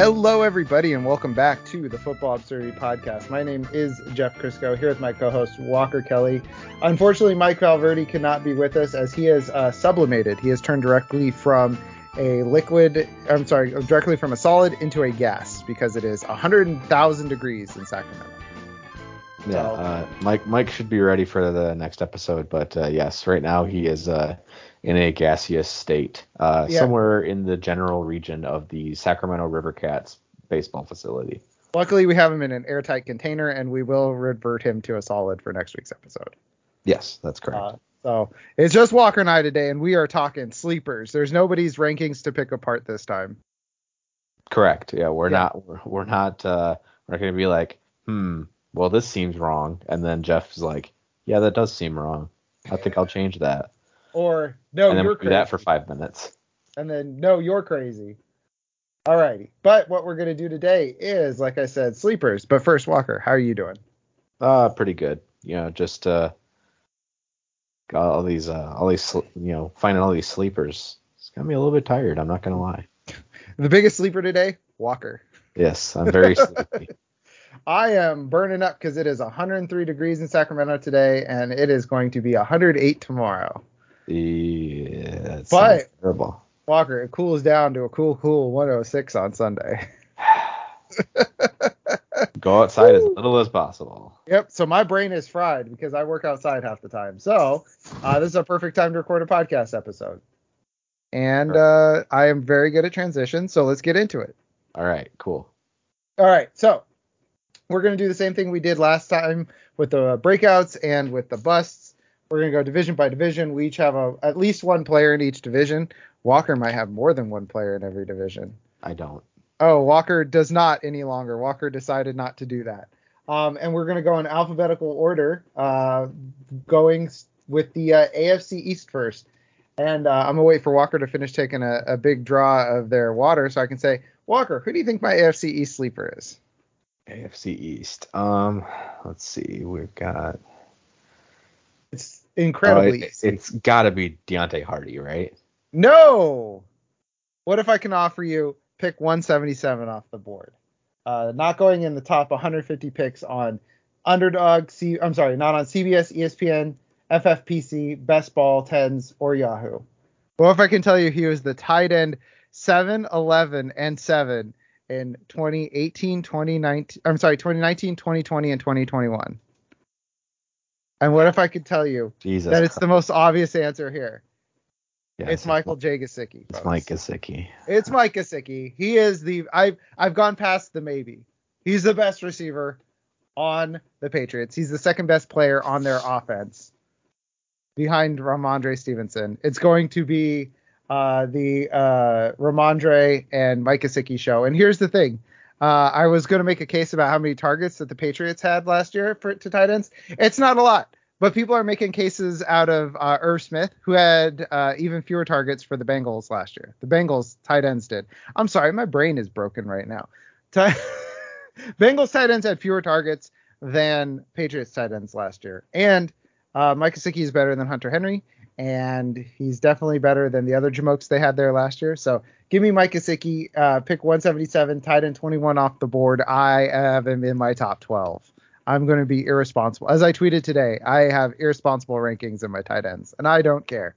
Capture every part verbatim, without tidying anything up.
Hello, everybody, and welcome back to the Football Absurdity Podcast. My name is Jeff Crisco, here with my co-host, Walker Kelly. Unfortunately, Mike Valverde cannot be with us as he has uh, sublimated. He has turned directly from a liquid, I'm sorry, directly from a solid into a gas because it is one hundred thousand degrees in Sacramento. Yeah, so, uh, Mike Mike should be ready for the next episode, but uh, yes, right now he is uh, in a gaseous state, uh, yeah. somewhere in the general region of the Sacramento River Cats baseball facility. Luckily, we have him in an airtight container, and we will revert him to a solid for next week's episode. Yes, that's correct. Uh, so it's just Walker and I today, and we are talking sleepers. There's nobody's rankings to pick apart this time. Correct. Yeah, we're yeah. not. We're, we're not. Uh, we're not going to be like, hmm. Well, this seems wrong, and then Jeff's like, yeah, that does seem wrong. I think I'll change that. Or no, and then you're we do crazy. that for five minutes. And then no, you're crazy. Alrighty. But what we're gonna do today is, like I said, sleepers. But first, Walker, how are you doing? Uh, pretty good. You know, just uh, got all these, uh, all these, you know, finding all these sleepers. It's got me a little bit tired. I'm not gonna lie. The biggest sleeper today, Walker. Yes, I'm very sleepy. I am burning up because it is one hundred three degrees in Sacramento today, and it is going to be one hundred eight tomorrow. Yeah, that but terrible. Walker, it cools down to a cool, cool one oh six on Sunday. Go outside as little as possible. Yep. So my brain is fried because I work outside half the time. So uh, this is a perfect time to record a podcast episode. And uh, I am very good at transition, so let's get into it. All right. Cool. All right. So we're going to do the same thing we did last time with the breakouts and with the busts. We're going to go division by division. We each have a, at least one player in each division. Walker might have more than one player in every division. I don't. Oh, Walker does not any longer. Walker decided not to do that. Um, and we're going to go in alphabetical order, uh, going with the uh, A F C East first. And uh, I'm going to wait for Walker to finish taking a, a big draw of their water so I can say, Walker, who do you think my A F C East sleeper is? A F C East. Um, let's see. We've got. It's incredibly uh, it, easy. It's got to be Deontay Hardy, right? No. What if I can offer you pick one seventy-seven off the board? Uh, not going in the top one hundred fifty picks on Underdog. C. I'm sorry, not on C B S, E S P N, F F P C, Best Ball, Tens, or Yahoo. Well, if I can tell you, he was the tight end seven, eleven, and seven. In twenty eighteen, twenty nineteen, I'm sorry, twenty nineteen, twenty twenty, and twenty twenty-one. And what if I could tell you Jesus that it's Christ. the most obvious answer here? Yes, it's Michael J. Gesicki. It's Mike Gesicki. It's Mike Gesicki. He is the I've I've gone past the maybe. He's the best receiver on the Patriots. He's the second best player on their offense behind Ramondre Stevenson. It's going to be Uh, the uh, Ramondre and Mike Gesicki show. And here's the thing. Uh, I was going to make a case about how many targets that the Patriots had last year for, to tight ends. It's not a lot, but people are making cases out of uh, Irv Smith, who had uh, even fewer targets for the Bengals last year. The Bengals tight ends did. I'm sorry, my brain is broken right now. Ti- Bengals tight ends had fewer targets than Patriots tight ends last year. And uh, Mike Gesicki is better than Hunter Henry. And he's definitely better than the other Jamokes they had there last year. So give me Mike Gesicki, uh, pick one seventy-seven, tight end twenty-one off the board. I have him in my top twelve. I'm going to be irresponsible. As I tweeted today, I have irresponsible rankings in my tight ends, and I don't care.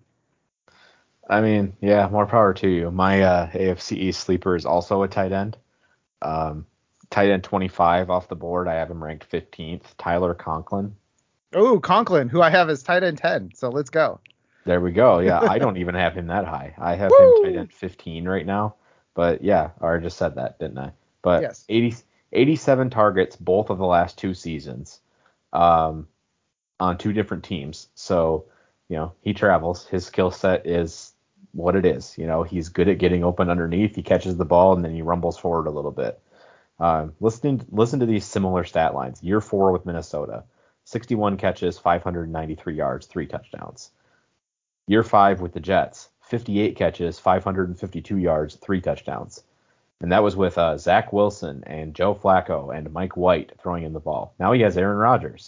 I mean, yeah, more power to you. My uh, A F C East sleeper is also a tight end. Um, tight end twenty-five off the board. I have him ranked fifteenth. Tyler Conklin. Oh, Conklin, who I have as tight end ten. So let's go. There we go. Yeah, I don't even have him that high. I have Woo! him tight end fifteen right now. But yeah, I just said that, didn't I? But yes. eighty, eighty-seven targets both of the last two seasons um, on two different teams. So, you know, he travels. His skill set is what it is. You know, he's good at getting open underneath. He catches the ball and then he rumbles forward a little bit. Um, listen, listen to these similar stat lines. Year four with Minnesota, sixty-one catches, five hundred ninety-three yards, three touchdowns. Year five with the Jets, fifty-eight catches, five hundred fifty-two yards, three touchdowns. And that was with uh, Zach Wilson and Joe Flacco and Mike White throwing in the ball. Now he has Aaron Rodgers.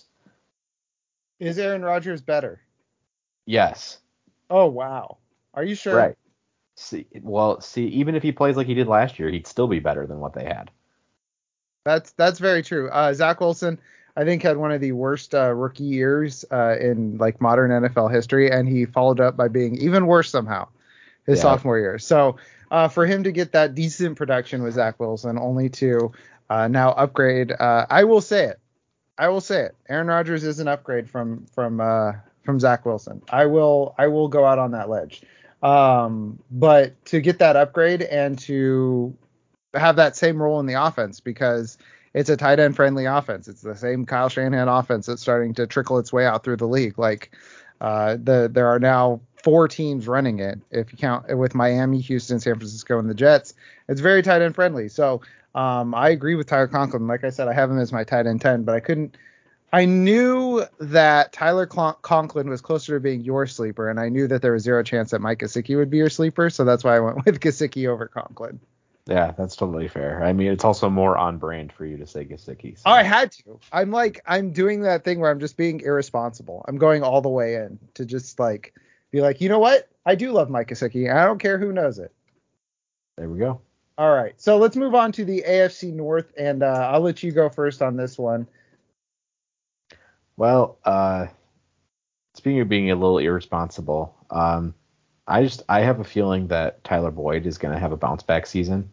Is Aaron Rodgers better? Yes. Oh, wow. Are you sure? Right. See, well, see, even if he plays like he did last year, he'd still be better than what they had. That's that's very true. Uh, Zach Wilson, I think, had one of the worst uh, rookie years uh, in like modern N F L history, and he followed up by being even worse somehow his Yeah. sophomore year. So uh, for him to get that decent production with Zach Wilson, only to uh, now upgrade, uh, I will say it. I will say it. Aaron Rodgers is an upgrade from from uh, from Zach Wilson. I will I will go out on that ledge. Um, but to get that upgrade and to have that same role in the offense, because it's a tight end friendly offense. It's the same Kyle Shanahan offense that's starting to trickle its way out through the league. Like uh, the there are now four teams running it. If you count with Miami, Houston, San Francisco, and the Jets, it's very tight end friendly. So um, I agree with Tyler Conklin. Like I said, I have him as my tight end ten, but I couldn't. I knew that Tyler Clon- Conklin was closer to being your sleeper, and I knew that there was zero chance that Mike Gesicki would be your sleeper, so that's why I went with Gesicki over Conklin. Yeah, that's totally fair. I mean, it's also more on brand for you to say Gesicki. So. Oh, I had to. I'm like, I'm doing that thing where I'm just being irresponsible. I'm going all the way in to just like be like, you know what? I do love Mike Gesicki. I don't care who knows it. There we go. All right, so let's move on to the A F C North, and uh, I'll let you go first on this one. Well, uh, speaking of being a little irresponsible, um, I just I have a feeling that Tyler Boyd is going to have a bounce back season.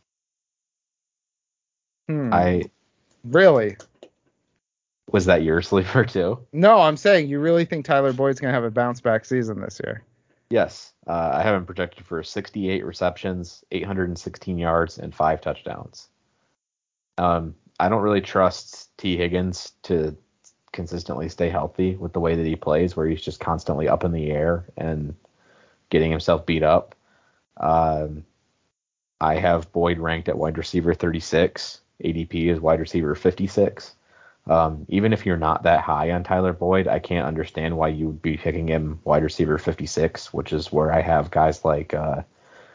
Hmm. I Really? Was that your sleeper too? No, I'm saying you really think Tyler Boyd's going to have a bounce back season this year? Yes. Uh, I have him projected for sixty-eight receptions, eight hundred sixteen yards, and five touchdowns. Um, I don't really trust T. Higgins to consistently stay healthy with the way that he plays, where he's just constantly up in the air and getting himself beat up. Um, I have Boyd ranked at wide receiver thirty-six. A D P is wide receiver fifty-six. Um, even if you're not that high on Tyler Boyd, I can't understand why you would be picking him wide receiver fifty-six, which is where I have guys like uh,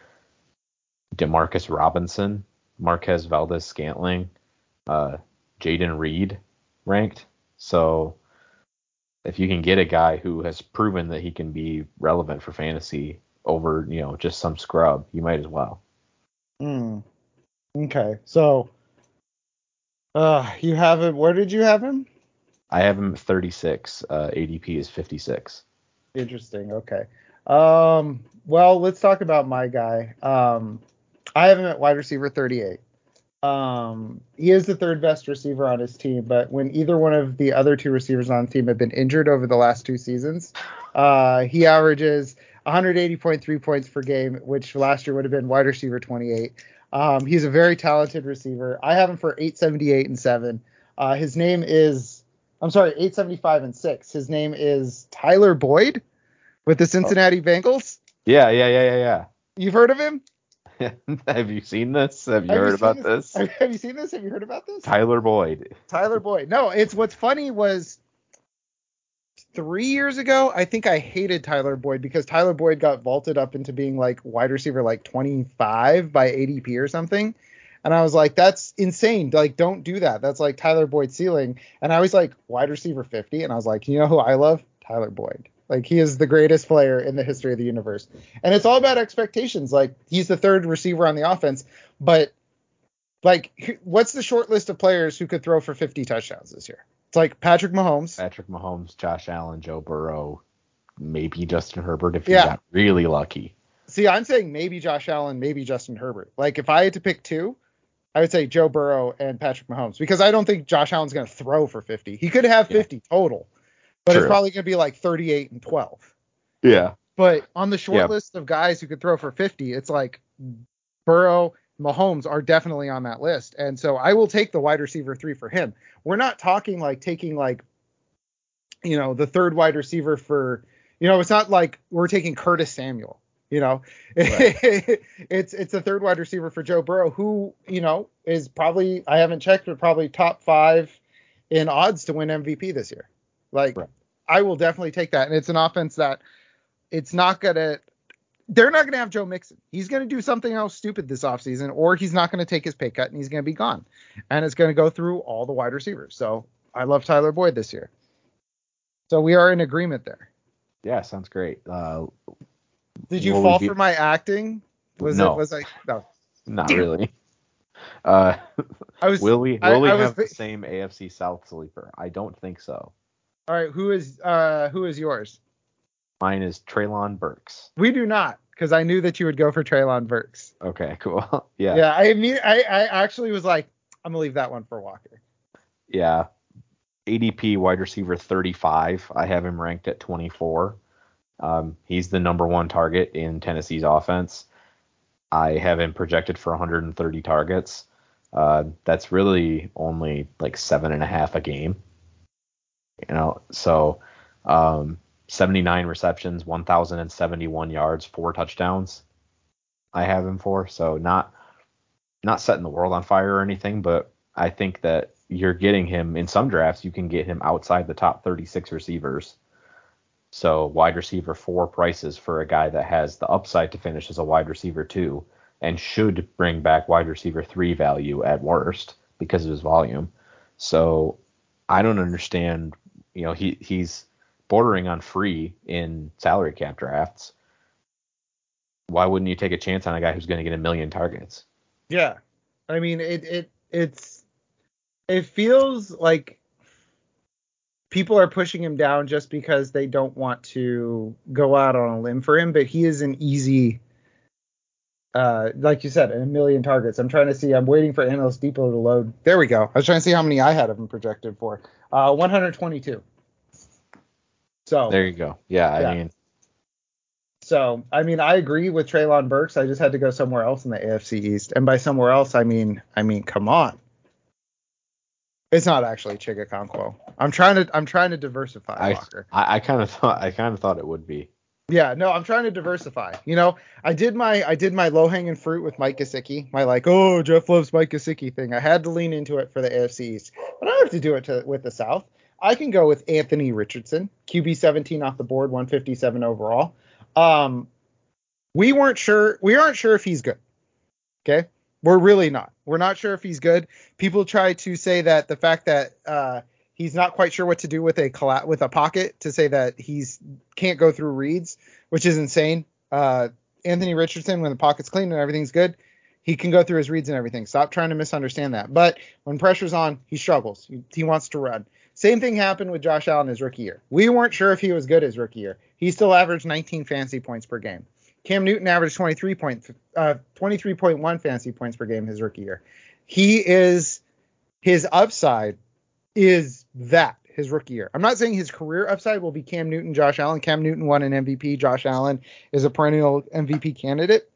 Demarcus Robinson, Marquez Valdez-Scantling, uh, Jaden Reed ranked. So if you can get a guy who has proven that he can be relevant for fantasy over, you know, just some scrub, you might as well. Hmm. Okay, so uh, you have him. Where did you have him? I have him at thirty-six. Uh, A D P is fifty-six. Interesting. Okay. Um. Well, let's talk about my guy. Um, I have him at wide receiver thirty-eight. Um, he is the third best receiver on his team, but when either one of the other two receivers on the team have been injured over the last two seasons, uh, he averages one hundred eighty point three points per game, which last year would have been wide receiver twenty-eight. Um, he's a very talented receiver. I have him for eight seventy-eight and seven. Uh, his name is, I'm sorry, eight seventy-five and six. His name is Tyler Boyd with the Cincinnati Bengals. Yeah, yeah, yeah, yeah, yeah. You've heard of him? Have you seen this? Have you Have heard you seen about this? this? Have you seen this? Have you heard about this? Tyler Boyd. Tyler Boyd. No, it's what's funny was three years ago, I think I hated Tyler Boyd because Tyler Boyd got vaulted up into being like wide receiver like twenty-five by A D P or something. And I was like, that's insane. Like, don't do that. That's like Tyler Boyd's ceiling. And I was like, wide receiver fifty. And I was like, you know who I love? Tyler Boyd. Like, he is the greatest player in the history of the universe. And it's all about expectations. Like, he's the third receiver on the offense. But, like, what's the short list of players who could throw for fifty touchdowns this year? It's like Patrick Mahomes. Patrick Mahomes, Josh Allen, Joe Burrow, maybe Justin Herbert if you Yeah. got really lucky. See, I'm saying maybe Josh Allen, maybe Justin Herbert. Like, if I had to pick two, I would say Joe Burrow and Patrick Mahomes because I don't think Josh Allen's going to throw for fifty. He could have fifty yeah. total, but True. It's probably going to be like thirty-eight and twelve. Yeah. But on the short yeah. list of guys who could throw for fifty, it's like Burrow, Mahomes are definitely on that list. And so I will take the wide receiver three for him. We're not talking like taking like, you know, the third wide receiver for, you know, it's not like we're taking Curtis Samuel. You know, right. it's it's a third wide receiver for Joe Burrow, who, you know, is probably, I haven't checked, but probably top five in odds to win M V P this year. Like, right. I will definitely take that. And it's an offense that it's not going to, they're not going to have Joe Mixon. He's going to do something else stupid this offseason, or he's not going to take his pay cut and he's going to be gone. And it's going to go through all the wide receivers. So I love Tyler Boyd this year. So we are in agreement there. Yeah, sounds great. Uh, Did you fall for my acting? Was it? No, Was I? No. not Damn. really. Uh, I was. will we I, will we I was. have the same A F C South sleeper? I don't think so. All right. Who is? Uh, who is yours? Mine is Treylon Burks. We do not, because I knew that you would go for Treylon Burks. Okay, cool. yeah. Yeah. I mean, I, I actually was like, I'm gonna leave that one for Walker. Yeah. A D P wide receiver thirty-five. I have him ranked at twenty-four. Um, he's the number one target in Tennessee's offense. I have him projected for one hundred thirty targets. Uh, that's really only like seven and a half a game. You know, so um, seventy-nine receptions, one thousand seventy-one yards, four touchdowns. I have him for. So not not setting the world on fire or anything, but I think that you're getting him in some drafts. You can get him outside the top thirty-six receivers. So wide receiver four prices for a guy that has the upside to finish as a wide receiver two and should bring back wide receiver three value at worst because of his volume. So I don't understand. You know, he he's bordering on free in salary cap drafts. Why wouldn't you take a chance on a guy who's going to get a million targets? Yeah. I mean, it it it's it feels like people are pushing him down just because they don't want to go out on a limb for him, but he is an easy, uh, like you said, a million targets. I'm trying to see. I'm waiting for Analyst Depot to load. There we go. I was trying to see how many I had of him projected for. Uh, one hundred twenty-two. So There you go. Yeah, I yeah. mean, So I mean, I agree with Treylon Burks. I just had to go somewhere else in the A F C East, and by somewhere else, I mean, I mean, come on. It's not actually Chigakonkwo. I'm trying to I'm trying to diversify, I Walker. I, I kind of thought I kind of thought it would be. Yeah, no, I'm trying to diversify. You know, I did my I did my low hanging fruit with Mike Gesicki. My like, oh, Jeff loves Mike Gesicki thing. I had to lean into it for the A F C East, but I don't have to do it to, with the South. I can go with Anthony Richardson, Q B seventeen off the board, one fifty-seven overall. Um, we weren't sure. We aren't sure if he's good. Okay. We're really not. We're not sure if he's good. People try to say that the fact that uh, he's not quite sure what to do with a colla- with a pocket to say that he's can't go through reads, which is insane. Uh, Anthony Richardson, when the pocket's clean and everything's good, he can go through his reads and everything. Stop trying to misunderstand that. But when pressure's on, he struggles. He, he wants to run. Same thing happened with Josh Allen his rookie year. We weren't sure if he was good his rookie year. He still averaged nineteen fantasy points per game. Cam Newton averaged twenty-three point, uh, twenty-three point one fantasy points per game his rookie year. He is his upside is that his rookie year. I'm not saying his career upside will be Cam Newton, Josh Allen. Cam Newton won an M V P. Josh Allen is a perennial M V P candidate.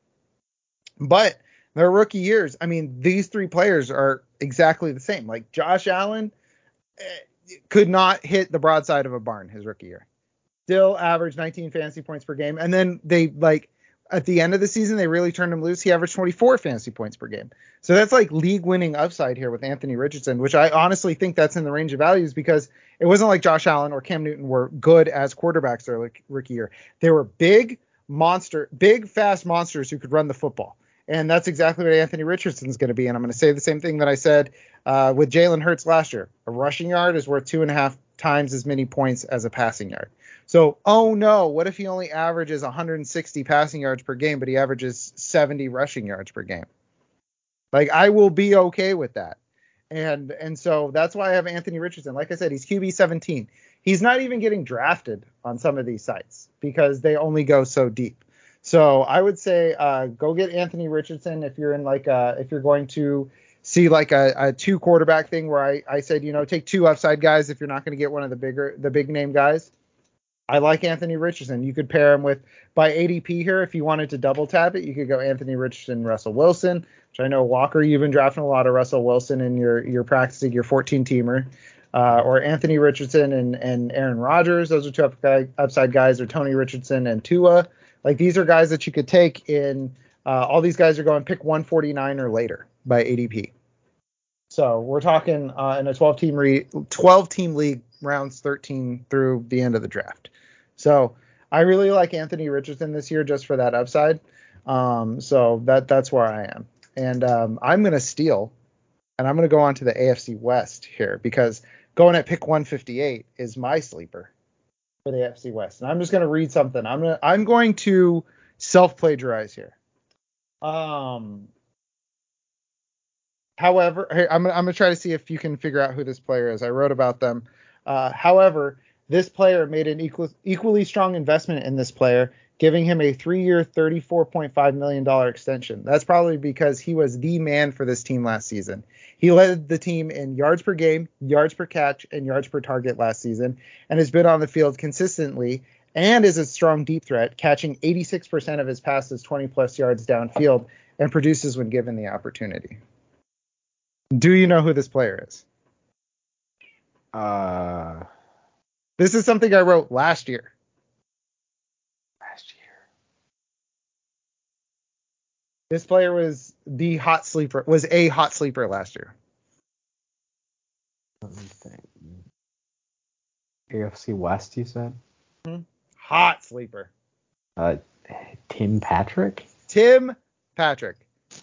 But their rookie years, I mean, these three players are exactly the same. Like Josh Allen eh, could not hit the broadside of a barn his rookie year. Still averaged nineteen fantasy points per game. And then they like at the end of the season, they really turned him loose. He averaged twenty-four fantasy points per game. So that's like league winning upside here with Anthony Richardson, which I honestly think that's in the range of values because it wasn't like Josh Allen or Cam Newton were good as quarterbacks their like rookie year. They were big monster, big, fast monsters who could run the football. And that's exactly what Anthony Richardson's going to be. And I'm going to say the same thing that I said uh, with Jalen Hurts last year. A rushing yard is worth two and a half times as many points as a passing yard. So, oh no, what if he only averages one hundred sixty passing yards per game, but he averages seventy rushing yards per game? Like, I will be okay with that. And and so that's why I have Anthony Richardson. Like I said, he's Q B seventeen. He's not even getting drafted on some of these sites because they only go so deep. So I would say uh, go get Anthony Richardson if you're in like a, if you're going to see like a, a two quarterback thing where I, I said, you know, take two upside guys if you're not going to get one of the bigger, the big name guys. I like Anthony Richardson. You could pair him with, by A D P here, if you wanted to double tap it, you could go Anthony Richardson, Russell Wilson, which I know, Walker, you've been drafting a lot of Russell Wilson and you're, you're practicing your fourteen-teamer, uh, or Anthony Richardson and, and Aaron Rodgers. Those are two up, upside guys, or Tony Richardson and Tua. Like, these are guys that you could take in, uh, all these guys are going pick one forty-nine or later by A D P. So we're talking uh, in a twelve-team re- twelve-team league, rounds thirteen through the end of the draft. So I really like Anthony Richardson this year just for that upside. Um, so that that's where I am. And um, I'm going to steal, and I'm going to go on to the A F C West here because going at pick one fifty-eight is my sleeper for the A F C West. And I'm just going to read something. I'm gonna, I'm going to self-plagiarize here. Um, however, hey, I'm gonna, I'm gonna try to see if you can figure out who this player is. I wrote about them. Uh, however, this player made an equal, equally strong investment in this player, giving him a three-year, thirty-four point five million dollars extension. That's probably because he was the man for this team last season. He led the team in yards per game, yards per catch, and yards per target last season, and has been on the field consistently and is a strong deep threat, catching eighty-six percent of his passes twenty-plus yards downfield, and produces when given the opportunity. Do you know who this player is? Uh, This is something I wrote last year. last year. This player was the hot sleeper, was a hot sleeper last year. Let me think. A F C West, you said? Mm-hmm. Hot sleeper. Uh, Tim Patrick? Tim Patrick.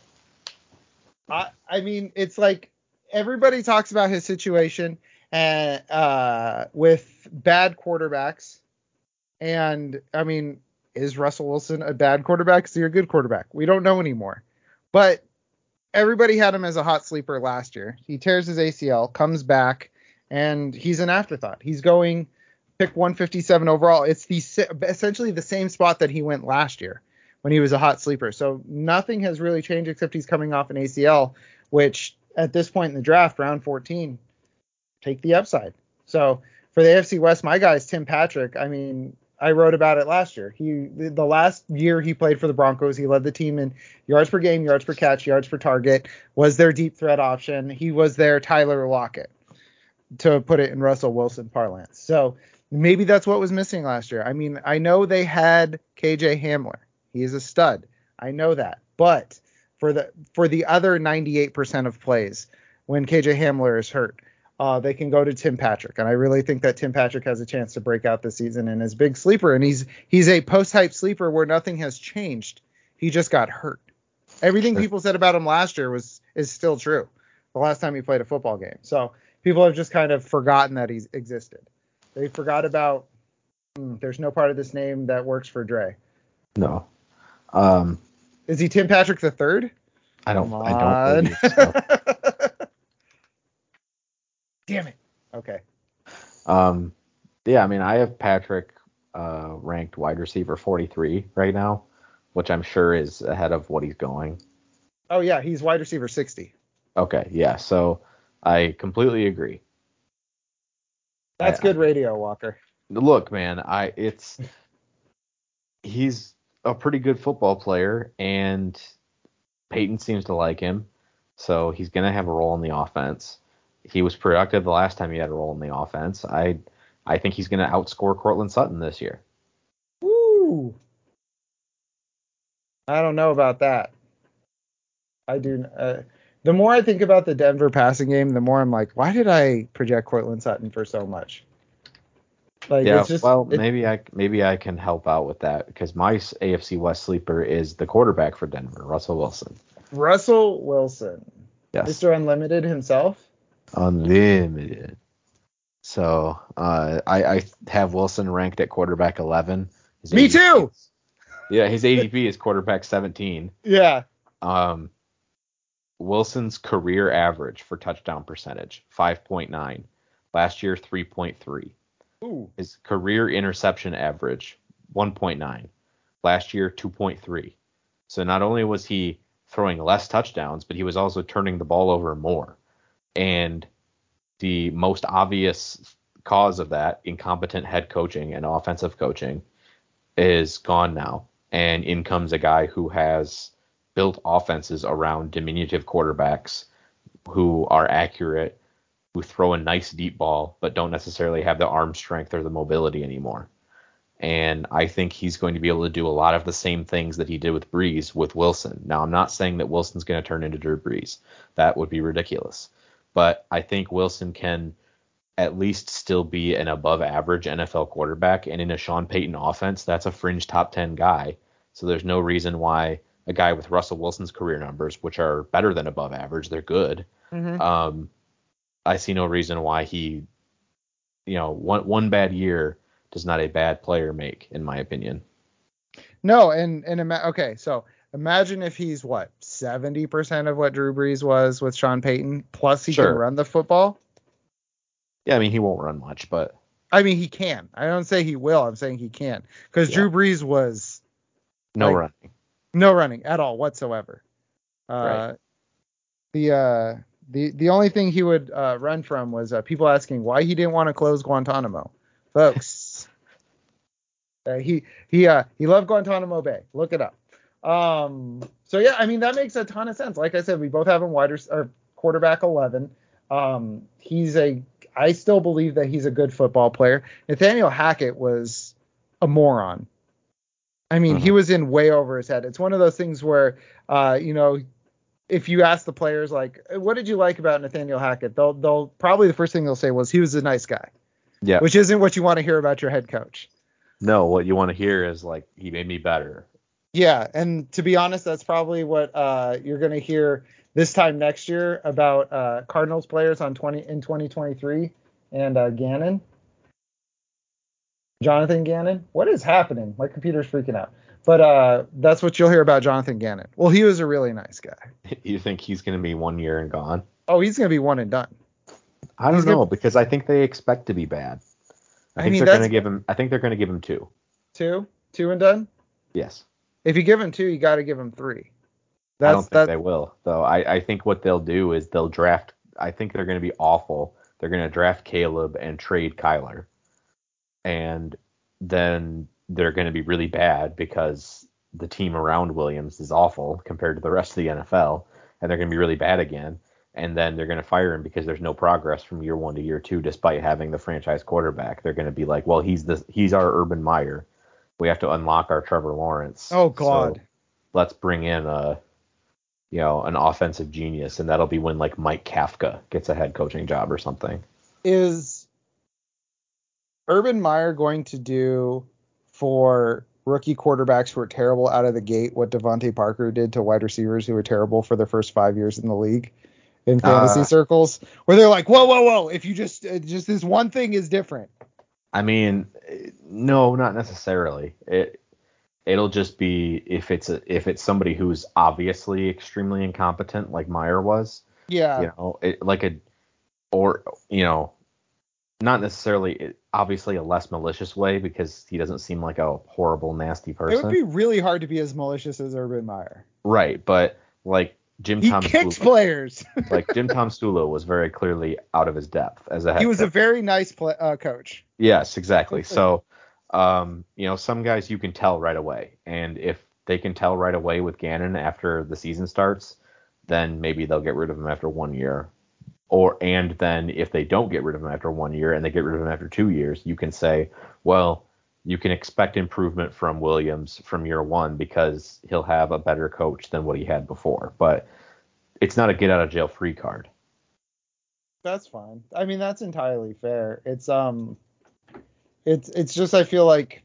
I, I mean, it's like everybody talks about his situation and uh, with bad quarterbacks. And I mean, is Russell Wilson a bad quarterback? Is he a good quarterback? We don't know anymore. But everybody had him as a hot sleeper last year. He tears his A C L, comes back, and he's an afterthought. He's going pick one fifty-seven overall. It's the essentially the same spot that he went last year when he was a hot sleeper. So nothing has really changed except he's coming off an A C L, which at this point in the draft, round fourteen, take the upside. So for the A F C West, my guy is Tim Patrick. I mean, I wrote about it last year. He the last year he played for the Broncos, he led the team in yards per game, yards per catch, yards per target, was their deep threat option. He was their Tyler Lockett, to put it in Russell Wilson parlance. So maybe that's what was missing last year. I mean, I know they had K J Hamler. He is a stud. I know that. But for the for the other ninety-eight percent of plays, when K J Hamler is hurt, uh, they can go to Tim Patrick. And I really think that Tim Patrick has a chance to break out this season and is big sleeper. And he's he's a post-hype sleeper where nothing has changed. He just got hurt. Everything Sure. people said about him last year was is still true. The last time he played a football game. So people have just kind of forgotten that he's existed. They forgot about hmm, there's no part of this name that works for Dre. No. Um, Is he Tim Patrick the third? I don't. Come I don't on. believe so. Damn it. Okay. Um, yeah, I mean, I have Patrick uh, ranked wide receiver forty-three right now, which I'm sure is ahead of what he's going. Oh yeah, he's wide receiver sixty. Okay, yeah, so I completely agree. That's I, good I, radio, Walker. look, man, I it's he's a pretty good football player, and Peyton seems to like him, so he's gonna have a role in the offense. He was productive the last time he had a role in the offense. I I think he's gonna outscore Cortland Sutton this year. Woo! I don't know about that. I do. Uh, the more I think about the Denver passing game, the more I'm like, why did I project Cortland Sutton for so much? Like Yeah, it's just well, it, maybe I maybe I can help out with that because my A F C West sleeper is the quarterback for Denver, Russell Wilson. Russell Wilson, Yes, Mister Unlimited himself. unlimited. So uh, I I have Wilson ranked at quarterback eleven. His Me A D P too. is- yeah, his A D P is quarterback seventeen. Yeah. Um, Wilson's career average for touchdown percentage five point nine. Last year three point three. Ooh. His career interception average one point nine. Last year two point three. So not only was he throwing less touchdowns, but he was also turning the ball over more. And the most obvious cause of that, incompetent head coaching and offensive coaching, is gone now. And in comes a guy who has built offenses around diminutive quarterbacks who are accurate, who throw a nice deep ball, but don't necessarily have the arm strength or the mobility anymore. And I think he's going to be able to do a lot of the same things that he did with Brees with Wilson. Now, I'm not saying that Wilson's going to turn into Drew Brees. That would be ridiculous. But I think Wilson can at least still be an above average N F L quarterback. And in a Sean Payton offense, that's a fringe top ten guy. So there's no reason why a guy with Russell Wilson's career numbers, which are better than above average, they're good. Mm-hmm. Um, I see no reason why he, you know, one one bad year does not a bad player make, in my opinion. No, and and ima- okay, so Imagine if he's what seventy percent of what Drew Brees was with Sean Payton, plus he Sure. can run the football. Yeah, I mean, he won't run much, but I mean, he can. I don't say he will. I'm saying he can. Because Yeah. Drew Brees was no like, running. no running at all whatsoever. Uh, Right. The uh, the the only thing he would uh, run from was uh, people asking why he didn't want to close Guantanamo, folks. uh, he he uh, he loved Guantanamo Bay. Look it up. Um, so yeah, I mean that makes a ton of sense. Like I said, we both have him wide rec- or quarterback eleven. Um, he's a I still believe that he's a good football player. Nathaniel Hackett was a moron. I mean, Mhm. he was in way over his head. It's one of those things where, uh, you know, if you ask the players like, what did you like about Nathaniel Hackett? They'll they'll probably the first thing they'll say was he was a nice guy. Yeah. Which isn't what you want to hear about your head coach. No, what you want to hear is like he made me better. Yeah, and to be honest, that's probably what uh, you're going to hear this time next year about uh, Cardinals players on twenty in twenty twenty-three and uh, Gannon, Jonathan Gannon. What is happening? My computer's freaking out. But uh, that's what you'll hear about Jonathan Gannon. Well, he was a really nice guy. You think he's going to be one year and gone? Oh, he's going to be one and done. I don't He's know gonna- because I think they expect to be bad. I I think mean, they're going that's- to give him. I think they're going to give him two. Two, two and done. Yes. If you give him two, you got to give him three. I don't think that, they will, though. I, I think what they'll do is they'll draft. I think they're going to be awful. They're going to draft Caleb and trade Kyler, and then they're going to be really bad because the team around Williams is awful compared to the rest of the N F L, and they're going to be really bad again. And then they're going to fire him because there's no progress from year one to year two, despite having the franchise quarterback. They're going to be like, well, he's the he's our Urban Meyer. We have to unlock our Trevor Lawrence. Oh God. So let's bring in a you know an offensive genius, and that'll be when like Mike Kafka gets a head coaching job or something. Is Urban Meyer going to do for rookie quarterbacks who are terrible out of the gate what Devontae Parker did to wide receivers who were terrible for their first five years in the league in fantasy Uh, circles, where they're like, whoa, whoa, whoa, if you just uh, just this one thing is different. I mean, no, not necessarily. It it'll just be if it's a, if it's somebody who's obviously extremely incompetent, like Meyer was. Yeah. You know, it, like a or you know, not necessarily obviously a less malicious way because he doesn't seem like a horrible, nasty person. It would be really hard to be as malicious as Urban Meyer. Right, but like Jim He Tom kicks Sula, players. like Jim Tom Sula was very clearly out of his depth as a head He was a coach. very nice play, uh, coach. Yes, exactly. So, um, you know, some guys you can tell right away, and if they can tell right away with Gannon after the season starts, then maybe they'll get rid of him after one year. Or and then if they don't get rid of him after one year and they get rid of him after two years, you can say, well, you can expect improvement from Williams from year one because he'll have a better coach than what he had before. But it's not a get out of jail free card. That's fine. I mean, that's entirely fair. It's um, it's it's just I feel like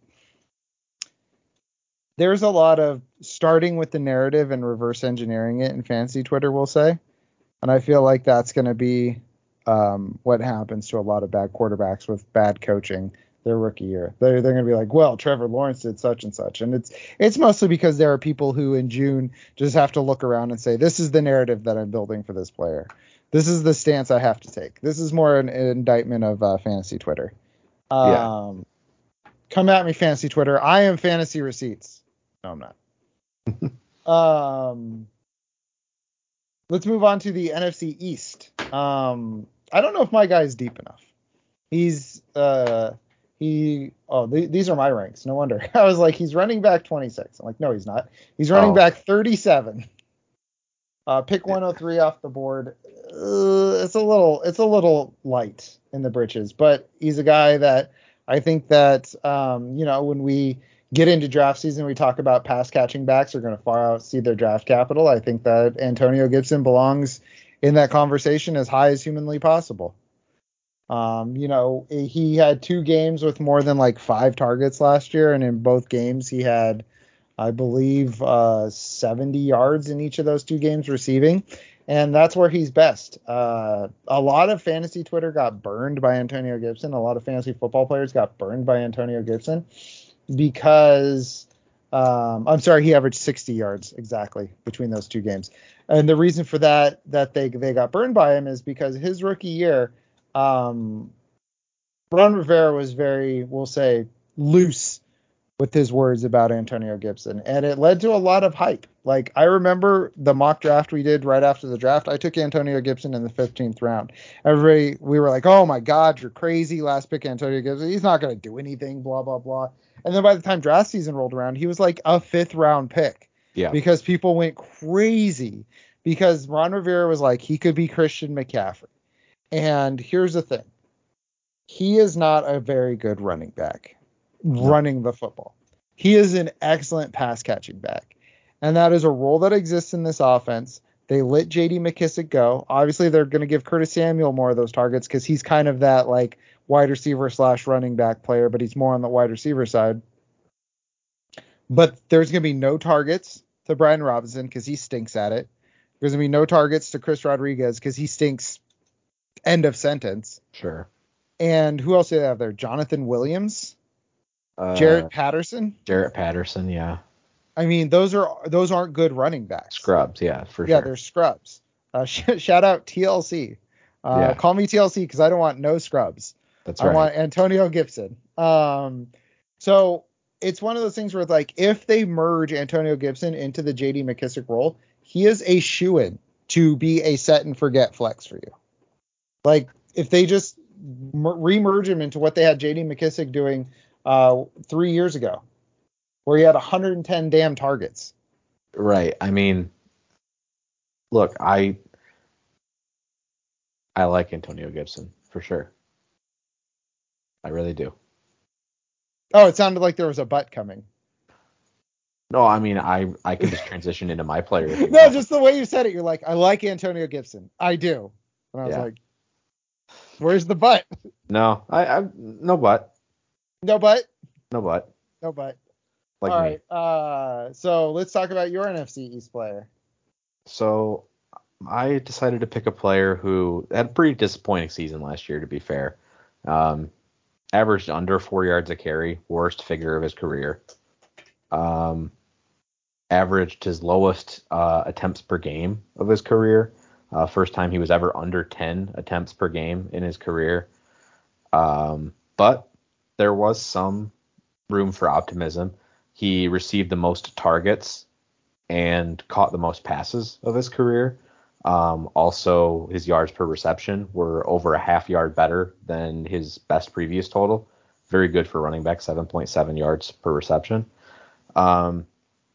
there's a lot of starting with the narrative and reverse engineering it in fantasy Twitter, we'll say, and I feel like that's going to be um what happens to a lot of bad quarterbacks with bad coaching their rookie year. They're they're going to be like, well, Trevor Lawrence did such and such, and it's it's mostly because there are people who in June just have to look around and say, this is the narrative that I'm building for this player. This is the stance I have to take. This is more an, an indictment of uh, fantasy Twitter. Um, Yeah. Come at me, fantasy Twitter. I am fantasy receipts. No, I'm not. um, let's move on to the N F C East. Um, I don't know if my guy is deep enough. He's uh, he. Oh, th- these are my ranks. No wonder. I was like, he's running back twenty-six. I'm like, no, he's not. He's running Oh. back thirty-seven. Uh, pick one oh three off the board. Uh, it's a little, it's a little light in the britches, but he's a guy that I think that, um, you know, when we get into draft season, we talk about pass catching backs are going to far outseed their draft capital. I think that Antonio Gibson belongs in that conversation as high as humanly possible. Um, you know, he had two games with more than like five targets last year, and in both games he had, I believe, uh, seventy yards in each of those two games receiving. And that's where he's best. Uh, a lot of fantasy Twitter got burned by Antonio Gibson. A lot of fantasy football players got burned by Antonio Gibson because Um, I'm sorry, he averaged sixty yards exactly between those two games. And the reason for that that they they got burned by him is because his rookie year, um, Ron Rivera was very, we'll say, loose with his words about Antonio Gibson, and it led to a lot of hype. Like, I remember the mock draft we did right after the draft. I took Antonio Gibson in the fifteenth round. Everybody, we were like, oh my God, you're crazy. Last pick, Antonio Gibson. He's not going to do anything, blah, blah, blah. And then by the time draft season rolled around, he was like a fifth round pick. Yeah. Because people went crazy because Ron Rivera was like, he could be Christian McCaffrey. And here's the thing. He is not a very good running back. No. Running the football. He is an excellent pass catching back. And that is a role that exists in this offense. They let J D McKissic go. Obviously, they're going to give Curtis Samuel more of those targets because he's kind of that like wide receiver slash running back player, but he's more on the wide receiver side. But there's going to be no targets to Brian Robinson because he stinks at it. There's going to be no targets to Chris Rodriguez because he stinks. End of sentence. Sure. And who else do they have there? Jonathan Williams? Uh, Jarrett Patterson? Jarrett Patterson, yeah. I mean, those are those aren't good running backs. Scrubs, yeah, for yeah, sure. Yeah, they're scrubs. Uh, sh- shout out T L C. Uh, yeah. Call me T L C because I don't want no scrubs. That's I right. want Antonio Gibson. Um, so it's one of those things where it's like if they merge Antonio Gibson into the J D McKissic role, he is a shoo-in to be a set and forget flex for you. Like if they just remerge him into what they had J D McKissic doing uh, three years ago, where he had one hundred ten damn targets. Right. I mean, look, I I like Antonio Gibson for sure. I really do. Oh, it sounded like there was a butt coming. No, I mean, I I can just transition into my player. If you no, want. just the way you said it. You're like, I like Antonio Gibson. I do. And I was yeah. like, where's the butt? No, I, I no butt. No butt? No butt. No butt. Like All me. right. Uh, so let's talk about your N F C East player. So I decided to pick a player who had a pretty disappointing season last year, to be fair. Um, averaged under four yards a carry, worst figure of his career. Um, averaged his lowest uh, attempts per game of his career. Uh, first time he was ever under ten attempts per game in his career. Um, but there was some room for optimism. He received the most targets and caught the most passes of his career. Um, also, his yards per reception were over a half yard better than his best previous total. Very good for running back, seven point seven yards per reception. Um,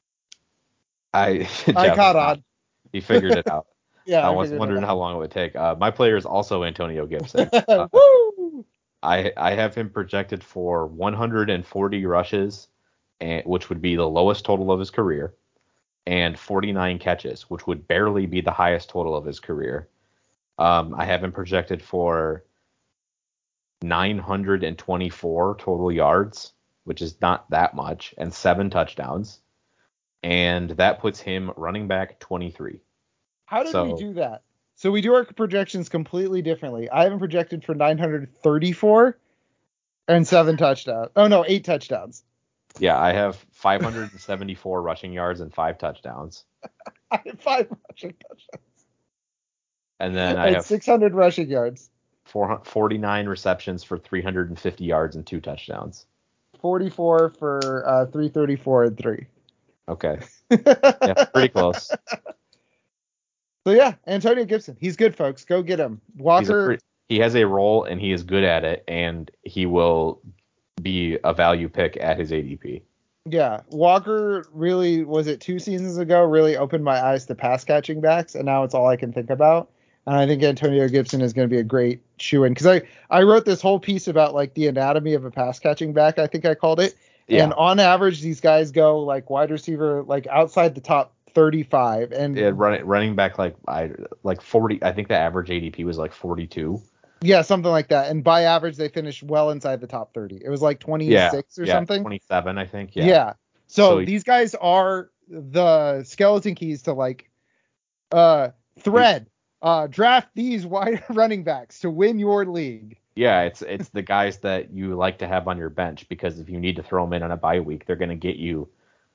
I I caught on. He figured it out. yeah, I, I was wondering how long it would take. Uh, my player is also Antonio Gibson. Uh, Woo! I I have him projected for one hundred forty rushes, and which would be the lowest total of his career, and forty-nine catches, which would barely be the highest total of his career. Um, I have him projected for nine hundred twenty-four total yards, which is not that much, and seven touchdowns. And that puts him running back twenty-three. How did so, we do that? So we do our projections completely differently. I have him projected for nine hundred thirty-four and seven touchdowns. Oh, no, eight touchdowns. Yeah, I have five hundred seventy-four rushing yards and five touchdowns. I have five rushing touchdowns. And then I and have six hundred rushing yards. four, forty-nine receptions for three hundred fifty yards and two touchdowns. forty-four for uh, three thirty-four and three. Okay. Yeah, pretty close. So yeah, Antonio Gibson. He's good, folks. Go get him. Walker. Pretty, he has a role and he is good at it, and he will be a value pick at his A D P. Yeah, Walker really, was it two seasons ago, really opened my eyes to pass catching backs, and now it's all I can think about. And I think Antonio Gibson is going to be a great shoe-in because I, I wrote this whole piece about like the anatomy of a pass catching back, I think I called it. Yeah. And on average, these guys go like wide receiver, like outside the top thirty-five, and yeah, running running back like I like forty. I think the average A D P was like forty-two. Yeah, something like that. And by average, they finished well inside the top thirty. It was like twenty-six yeah, or yeah, something. twenty-seven, I think. Yeah. Yeah. So, so these guys are the skeleton keys to like uh thread. Uh, draft these wide running backs to win your league. Yeah, it's it's the guys that you like to have on your bench because if you need to throw them in on a bye week, they're going to get you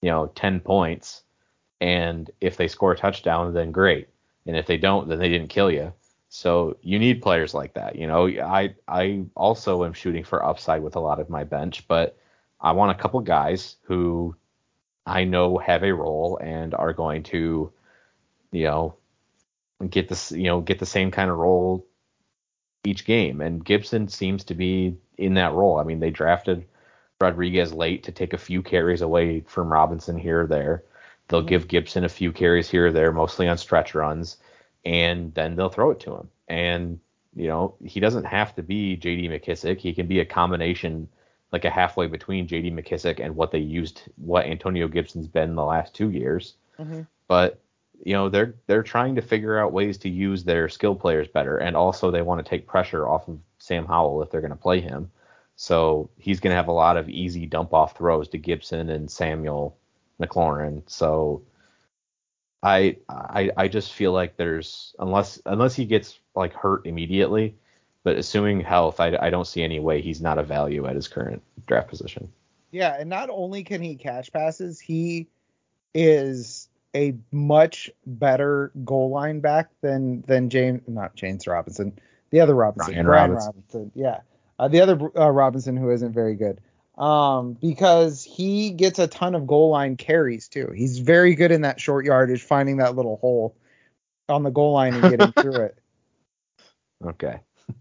you know, ten points. And if they score a touchdown, then great. And if they don't, then they didn't kill you. So you need players like that. You know, I I also am shooting for upside with a lot of my bench, but I want a couple guys who I know have a role and are going to, you know, get this, you know, get the same kind of role each game. And Gibson seems to be in that role. I mean, they drafted Rodriguez late to take a few carries away from Robinson here or there. They'll mm-hmm. give Gibson a few carries here or there, mostly on stretch runs, and then they'll throw it to him. And, you know, he doesn't have to be J D McKissic. He can be a combination, like a halfway between J D McKissic and what they used, what Antonio Gibson's been in the last two years. Mm-hmm. But, you know, they're they're trying to figure out ways to use their skill players better. And also they want to take pressure off of Sam Howell if they're going to play him. So he's going to have a lot of easy dump off throws to Gibson and Samuel McLaurin. So I, I I just feel like there's, unless unless he gets like hurt immediately, but assuming health, I, I don't see any way he's not a value at his current draft position. Yeah, and not only can he catch passes, he is a much better goal line back than than James, not James Robinson, the other Robinson, Brian Brian Robinson. Robinson. Yeah, uh, the other uh, Robinson who isn't very good. Um, because he gets a ton of goal line carries too. He's very good in that short yardage, finding that little hole on the goal line and getting through it. Okay.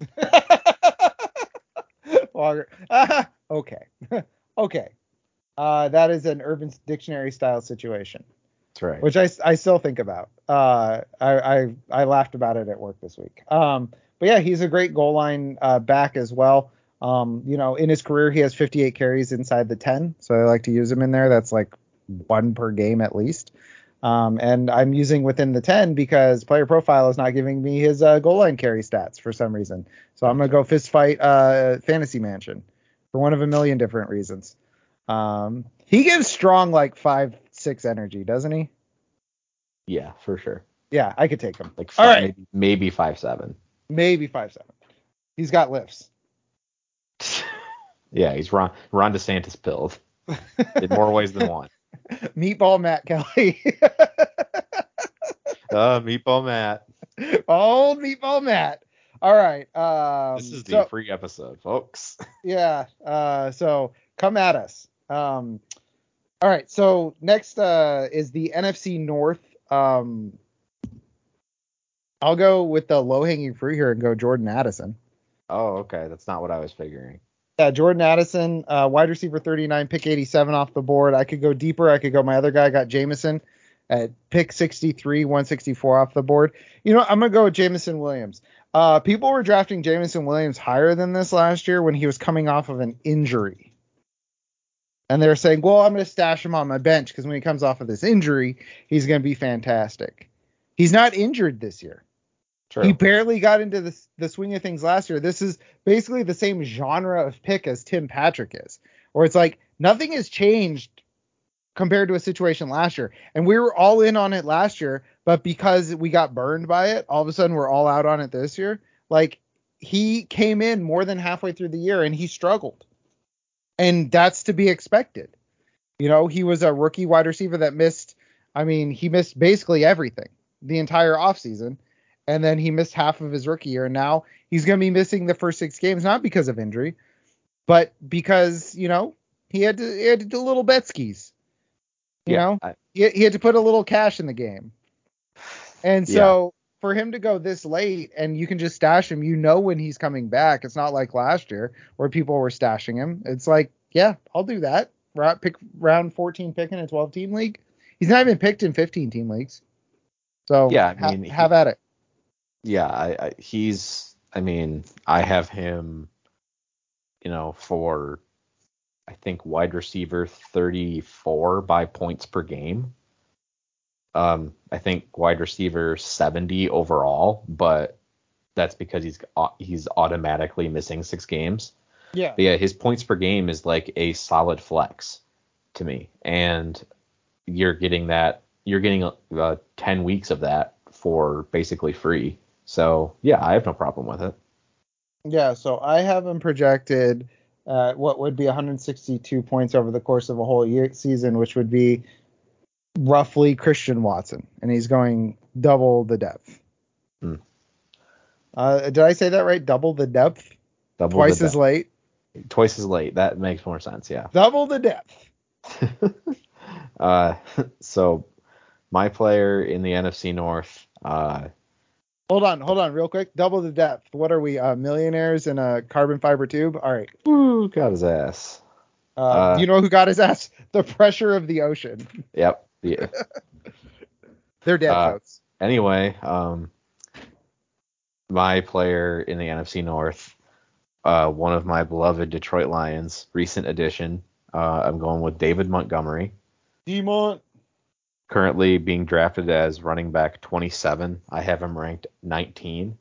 Longer. Uh, okay. okay. Uh, that is an Urban Dictionary style situation. That's right. Which I, I still think about. Uh, I, I I laughed about it at work this week. Um, but yeah, he's a great goal line uh, back as well. Um, you know, in his career, he has fifty-eight carries inside the ten, so I like to use him in there. That's like one per game at least. Um, and I'm using within the ten because Player Profile is not giving me his uh, goal line carry stats for some reason. So I'm gonna go fist fight uh, Fantasy Mansion for one of a million different reasons. Um, he gives strong like five six energy, doesn't he? Yeah, for sure. Yeah, I could take him. Like five, all right, maybe maybe five seven. Maybe five seven. He's got lifts. Yeah, he's Ron Ron DeSantis pilled in more ways than one. Meatball Matt Kelly. uh, Meatball Matt. Old Meatball Matt. All right. Um, this is the so, free episode, folks. Yeah. Uh, so come at us. Um, all right. So next uh, is the N F C North. Um, I'll go with the low hanging fruit here and go Jordan Addison. Oh, okay. That's not what I was figuring. Yeah, Jordan Addison, uh, wide receiver thirty-nine, pick eighty-seven off the board. I could go deeper. I could go my other guy. I got Jameson at pick sixty-three, one sixty-four off the board. You know, I'm going to go with Jameson Williams. Uh, people were drafting Jameson Williams higher than this last year when he was coming off of an injury. And they're saying, well, I'm going to stash him on my bench because when he comes off of this injury, he's going to be fantastic. He's not injured this year. True. He barely got into the, the swing of things last year. This is basically the same genre of pick as Tim Patrick is, where it's like nothing has changed compared to a situation last year. And we were all in on it last year, but because we got burned by it, all of a sudden we're all out on it this year. Like he came in more than halfway through the year and he struggled. And that's to be expected. You know, he was a rookie wide receiver that missed, I mean, he missed basically everything the entire offseason. And then he missed half of his rookie year. And now he's going to be missing the first six games, not because of injury, but because, you know, he had to, he had to do little bet skis. You yeah, know, I, he, he had to put a little cash in the game. And so yeah. for him to go this late and you can just stash him, you know, when he's coming back, it's not like last year where people were stashing him. It's like, yeah, I'll do that. Pick round fourteen pick in a twelve team league. He's not even picked in fifteen team leagues. So yeah, I mean, ha- have he, at it. Yeah, I, I, he's, I mean, I have him, you know, for, I think, wide receiver thirty-four by points per game. Um, I think wide receiver seventy overall, but that's because he's he's automatically missing six games. Yeah. But yeah, his points per game is like a solid flex to me, and you're getting that, you're getting uh, ten weeks of that for basically free. So, yeah, I have no problem with it. Yeah, so I have him projected uh, what would be one hundred sixty-two points over the course of a whole year season, which would be roughly Christian Watson, and he's going double the depth. Hmm. Uh, did I say that right? Double the depth? Double Twice the as depth. late? Twice as late. That makes more sense, yeah. Double the depth. uh, so my player in the N F C North. Uh, hold on, hold on, real quick. Double the depth. What are we? Uh, millionaires in a carbon fiber tube? All right. Woo, got his ass. Uh, Uh, do you know who got his ass? The pressure of the ocean. Yep. Yeah. They're dead, uh, folks. Anyway, um, my player in the N F C North, uh, one of my beloved Detroit Lions, recent addition. Uh, I'm going with David Montgomery. Demont. Currently being drafted as running back twenty-seven. I have him ranked nineteen.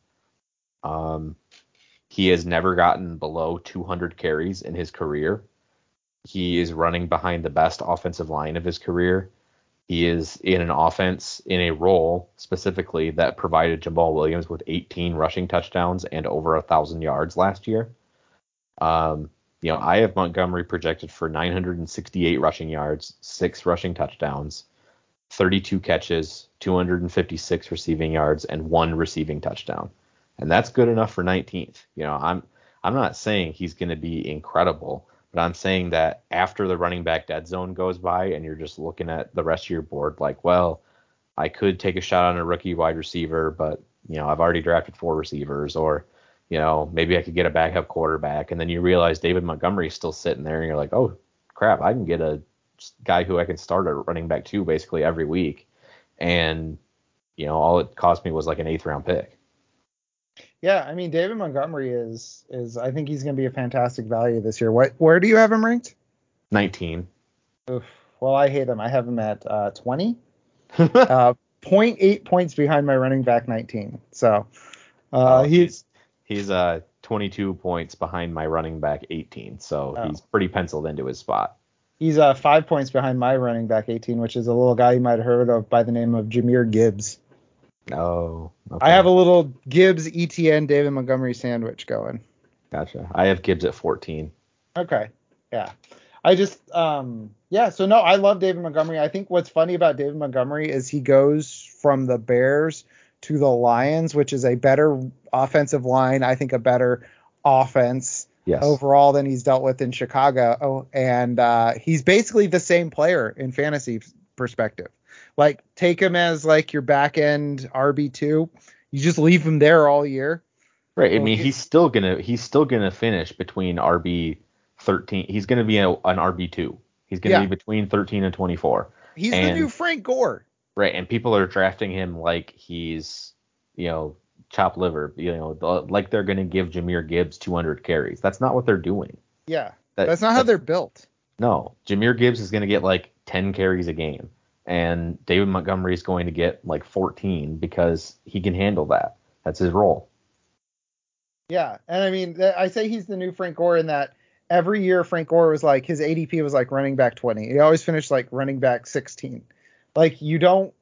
Um, he has never gotten below two hundred carries in his career. He is running behind the best offensive line of his career. He is in an offense, in a role specifically that provided Jamal Williams with eighteen rushing touchdowns and over one thousand yards last year. Um, you know, I have Montgomery projected for nine hundred sixty-eight rushing yards, six rushing touchdowns, thirty-two catches, two hundred fifty-six receiving yards, and one receiving touchdown. And that's good enough for nineteenth. You know, I'm I'm not saying he's going to be incredible, but I'm saying that after the running back dead zone goes by and you're just looking at the rest of your board like, well, I could take a shot on a rookie wide receiver, but, you know, I've already drafted four receivers, or, you know, maybe I could get a backup quarterback. And then you realize David Montgomery is still sitting there and you're like, oh, crap, I can get a guy who I can start at running back two basically every week. And, you know, all it cost me was like an eighth round pick. Yeah, I mean, David Montgomery is is I think he's going to be a fantastic value this year. What where do you have him ranked? nineteen. Oof. Well, I hate him. I have him at uh, twenty. uh, zero point eight points behind my running back nineteen. So uh, oh, he's he's uh twenty-two points behind my running back eighteen. So oh. he's pretty penciled into his spot. He's uh, five points behind my running back eighteen, which is a little guy you might have heard of by the name of Jahmyr Gibbs. Oh, okay. I have a little Gibbs E T N David Montgomery sandwich going. Gotcha. I have Gibbs at fourteen. Okay. Yeah. I just, um, yeah. So no, I love David Montgomery. I think what's funny about David Montgomery is he goes from the Bears to the Lions, which is a better offensive line. I think a better offense yes. overall than he's dealt with in Chicago. Oh, and uh, he's basically the same player in fantasy perspective. Like, take him as like your back end R B two. You just leave him there all year. Right. I Well, mean, he, he's still gonna he's still gonna finish between R B thirteen. He's gonna be a, an R B two. He's gonna yeah. be between thirteen and twenty-four. He's and, the new Frank Gore. Right. And people are drafting him like he's, you know, chopped liver. You know, like they're gonna give Jahmyr Gibbs two hundred carries. That's not what they're doing. Yeah. That, that's not how they're built. No. Jahmyr Gibbs is gonna get like ten carries a game. And David Montgomery is going to get like fourteen because he can handle that. That's his role. Yeah, and I mean, I say he's the new Frank Gore in that every year Frank Gore was like, his A D P was like running back twenty. He always finished like running back sixteen. Like, you don't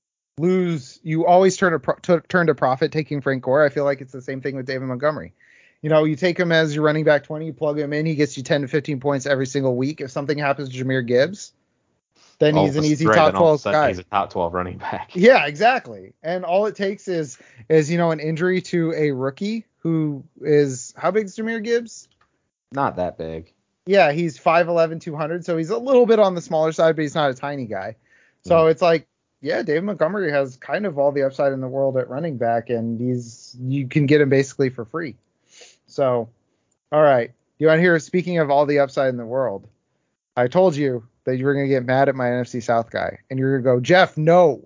lose, you always turn a pro, t- turn to profit taking Frank Gore. I feel like it's the same thing with David Montgomery. You know, you take him as your running back twenty, you plug him in, he gets you ten to fifteen points every single week. If something happens to Jahmyr Gibbs, then oh, he's an easy right, top twelve guy. He's a top twelve running back. Yeah, exactly. And all it takes is is you know an injury to a rookie who is, how big is Jahmyr Gibbs? Not that big. Yeah, he's five eleven, two hundred, so he's a little bit on the smaller side, but he's not a tiny guy. So mm. it's like, yeah, David Montgomery has kind of all the upside in the world at running back, and he's you can get him basically for free. So, all right. You want to hear, speaking of all the upside in the world, I told you that you were going to get mad at my N F C South guy, and you're going to go, Jeff, no.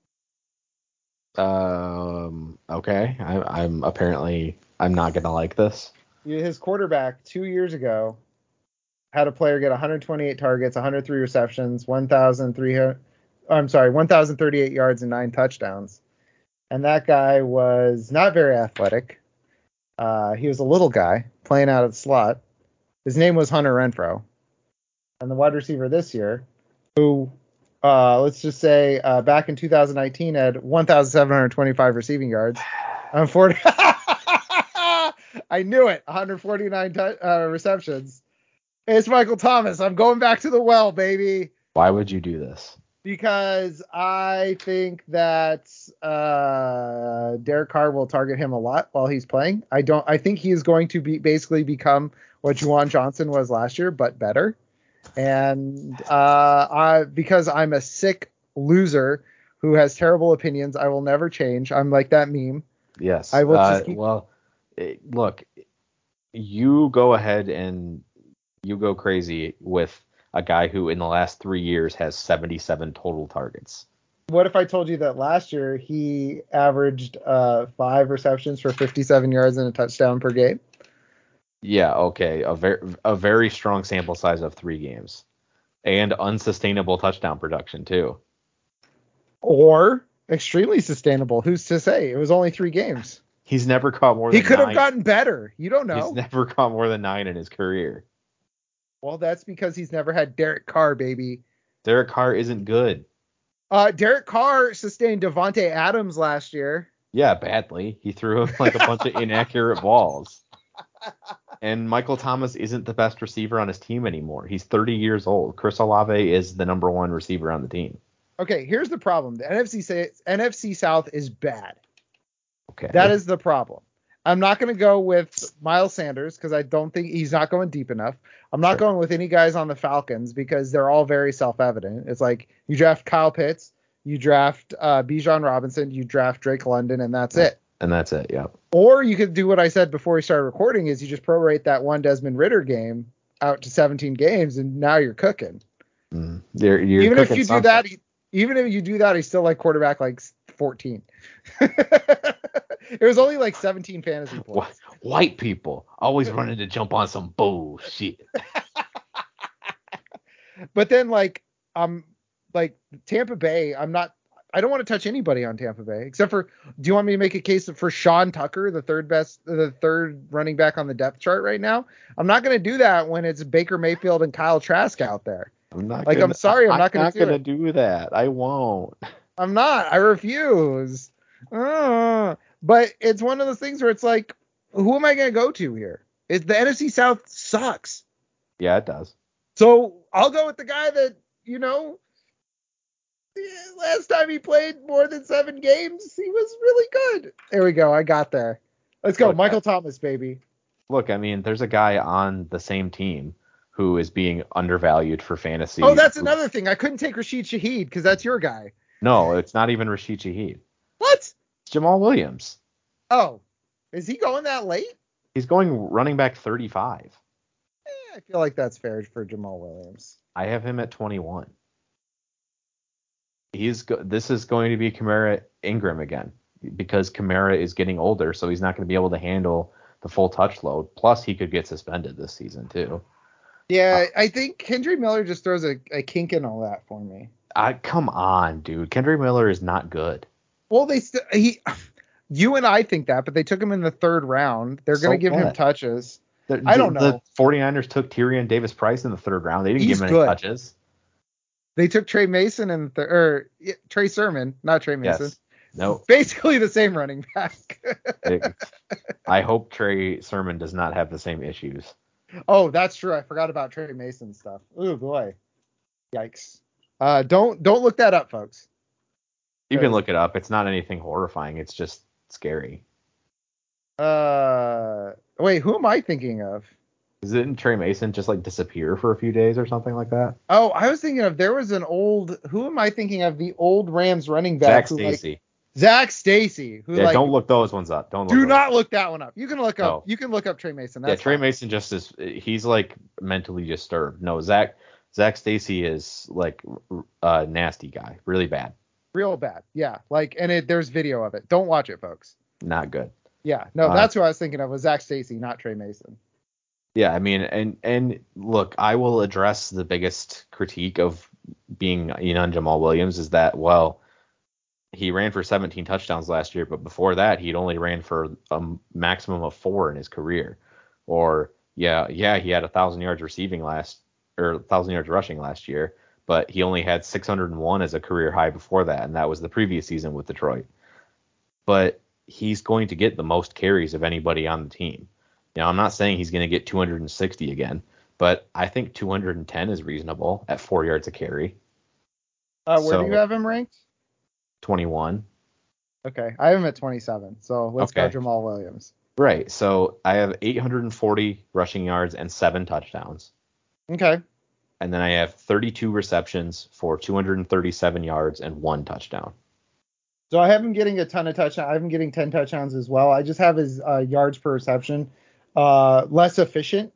Um. Okay. I, I'm apparently I'm not going to like this. His quarterback two years ago had a player get one hundred twenty-eight targets, one hundred three receptions, one thousand three hundred. I'm sorry, one thousand thirty-eight yards and nine touchdowns. And that guy was not very athletic. Uh, he was a little guy playing out of the slot. His name was Hunter Renfrow. And the wide receiver this year, who, uh, let's just say, uh, back in two thousand nineteen had one thousand seven hundred twenty-five receiving yards. Unfortunately, I knew it. one hundred forty-nine t- uh, receptions. It's Michael Thomas. I'm going back to the well, baby. Why would you do this? Because I think that uh, Derek Carr will target him a lot while he's playing. I don't. I think he is going to be basically become what Juwan Johnson was last year, but better. And uh, I, because I'm a sick loser who has terrible opinions, I will never change. I'm like that meme. Yes. I will uh, just keep. Well, it, look, you go ahead and you go crazy with a guy who in the last three years has seventy-seven total targets. What if I told you that last year he averaged uh, five receptions for fifty-seven yards and a touchdown per game? Yeah, okay, a very a very strong sample size of three games, and unsustainable touchdown production too. Or extremely sustainable. Who's to say? It was only three games. He's never caught more He than could nine. have gotten better. You don't know. He's never caught more than nine in his career. Well, that's because he's never had Derek Carr, baby. Derek Carr isn't good. Uh, Derek Carr sustained Devontae Adams last year. Yeah, badly. He threw him like a bunch of inaccurate balls. And Michael Thomas isn't the best receiver on his team anymore. He's thirty years old. Chris Olave is the number one receiver on the team. Okay, here's the problem. The N F C sa- N F C South is bad. Okay. That is the problem. I'm not going to go with Miles Sanders because I don't think he's not going deep enough. I'm not Sure. going with any guys on the Falcons because they're all very self-evident. It's like you draft Kyle Pitts, you draft uh, Bijan Robinson, you draft Drake London, and that's Yeah. it. And that's it, yeah. Or you could do what I said before we started recording is you just prorate that one Desmond Ridder game out to seventeen games, and now you're cooking. Mm. You're, you're even if cooking you do something. that, even if you do that, he's still like quarterback like fourteen. It was only like seventeen fantasy points. White people always running to jump on some bullshit. But then like um like Tampa Bay, I'm not I don't want to touch anybody on Tampa Bay except for do you want me to make a case for Sean Tucker, the third best the third running back on the depth chart right now? I'm not going to do that when it's Baker Mayfield and Kyle Trask out there. I'm not Like gonna, I'm sorry, I'm, I'm not going not to do gonna it. do that. I won't. I'm not. I refuse. Uh, but it's one of those things where it's like, who am I going to go to here? It, the N F C South sucks. Yeah, it does. So I'll go with the guy that, you know, last time he played more than seven games, he was really good. There we go. I got there. Let's go. Look, Michael I, Thomas, baby. Look, I mean, there's a guy on the same team who is being undervalued for fantasy. Oh, that's another thing. I couldn't take Rashid Shaheed because that's your guy. No, it's not even Rashid Shaheed. What? It's Jamal Williams. Oh, is he going that late? He's going running back thirty-five. Eh, I feel like that's fair for Jamal Williams. I have him at twenty-one. He's go- this is going to be Kamara Ingram again because Kamara is getting older, so he's not going to be able to handle the full touch load. Plus, he could get suspended this season too. Yeah, uh, I think Kendre Miller just throws a, a kink in all that for me. I come on, dude. Kendre Miller is not good. Well, they st- he, you and I think that, but they took him in the third round. They're So going to give what? him touches. The, I don't the, know. The 49ers took Tyrion Davis-Price in the third round. They didn't He's give him any good. touches. They took Trey Mason and th- or yeah, Trey Sermon, not Trey Mason. Yes. No. Basically the same running back. It, I hope Trey Sermon does not have the same issues. Oh, that's true. I forgot about Trey Mason stuff. Oh boy. Yikes. Uh, don't don't look that up, folks. You can look it up. It's not anything horrifying. It's just scary. Uh, wait, who am I thinking of? Didn't Trey Mason just like disappear for a few days or something like that? Oh, I was thinking of there was an old. Who am I thinking of? The old Rams running back. Zach Stacy. Like, Zach Stacy. Who yeah, like? Don't look those ones up. Don't look Do those not up. look that one up. You can look up. No. You can look up Trey Mason. That's yeah, Trey fine. Mason just is. He's like mentally disturbed. No, Zach Zach Stacy is like a nasty guy. Really bad. Real bad. Yeah. Like, and it, there's video of it. Don't watch it, folks. Not good. Yeah. No, Uh, that's who I was thinking of. Was Zach Stacy, not Trey Mason. Yeah, I mean, and and look, I will address the biggest critique of being you know Jamal Williams is that well, he ran for seventeen touchdowns last year, but before that he'd only ran for a maximum of four in his career. Or yeah, yeah, he had a thousand yards receiving last or a thousand yards rushing last year, but he only had six hundred one as a career high before that, and that was the previous season with Detroit. But he's going to get the most carries of anybody on the team. You know, I'm not saying he's going to get two hundred sixty again, but I think two hundred ten is reasonable at four yards a carry. Uh, where do So you have him ranked? twenty-one. Okay, I have him at twenty-seven. So let's go Okay. Jamal Williams. Right. So I have eight hundred forty rushing yards and seven touchdowns. Okay. And then I have thirty-two receptions for two hundred thirty-seven yards and one touchdown. So I have him getting a ton of touchdowns. I have him getting ten touchdowns as well. I just have his uh, yards per reception uh, less efficient.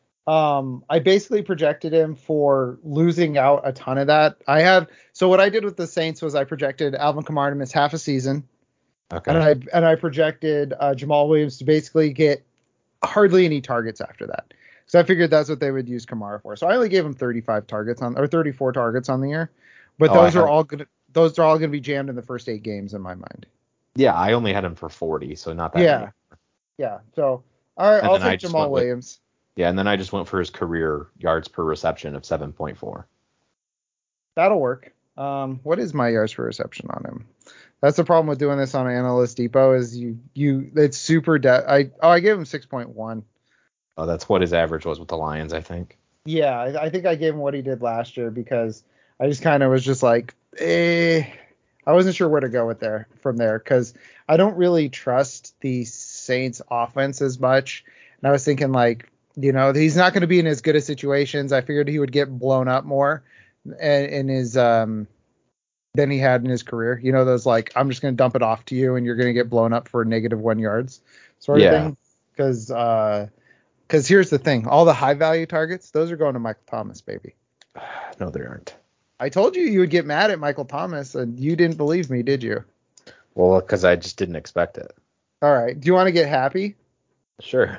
Um, I basically projected him for losing out a ton of that. I have so what I did with the Saints was I projected Alvin Kamara to miss half a season, Okay. and I and I projected uh, Jamal Williams to basically get hardly any targets after that. So I figured that's what they would use Kamara for. So I only gave him thirty-five targets on or thirty-four targets on the year, but Oh, I those are had- all good. Those are all going to be jammed in the first eight games in my mind. Yeah, I only had him for forty, so not that Yeah. many. Yeah. So all right, And I'll then I take just Jamal went with- Williams. Yeah, and then I just went for his career yards per reception of seven point four. That'll work. Um, what is my yards per reception on him? That's the problem with doing this on Analyst Depot is you you it's super de- I oh I gave him six point one. Oh, that's what his average was with the Lions, I think. Yeah, I, I think I gave him what he did last year because I just kind of was just like, eh, I wasn't sure where to go with there from there because I don't really trust the Saints offense as much. And I was thinking like, you know, he's not going to be in as good of situations. I figured he would get blown up more in, in his um than he had in his career. You know, those like, I'm just going to dump it off to you and you're going to get blown up for negative one yards sort of Yeah. thing. Because uh, because here's the thing, all the high value targets, those are going to Michael Thomas, baby. No, they aren't. I told you you would get mad at Michael Thomas, and you didn't believe me, did you? Well, because I just didn't expect it. All right. Do you want to get happy? Sure.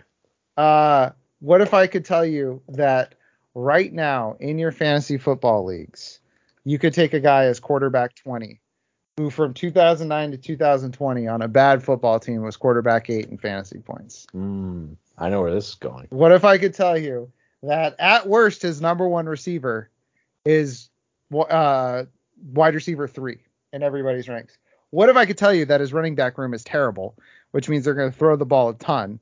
Uh, what if I could tell you that right now in your fantasy football leagues, you could take a guy as quarterback twenty, who from two thousand nine to two thousand twenty on a bad football team was quarterback eight in fantasy points. Mm, I know where this is going. What if I could tell you that at worst his number one receiver is uh, wide receiver three in everybody's ranks? What if I could tell you that his running back room is terrible, which means they're going to throw the ball a ton?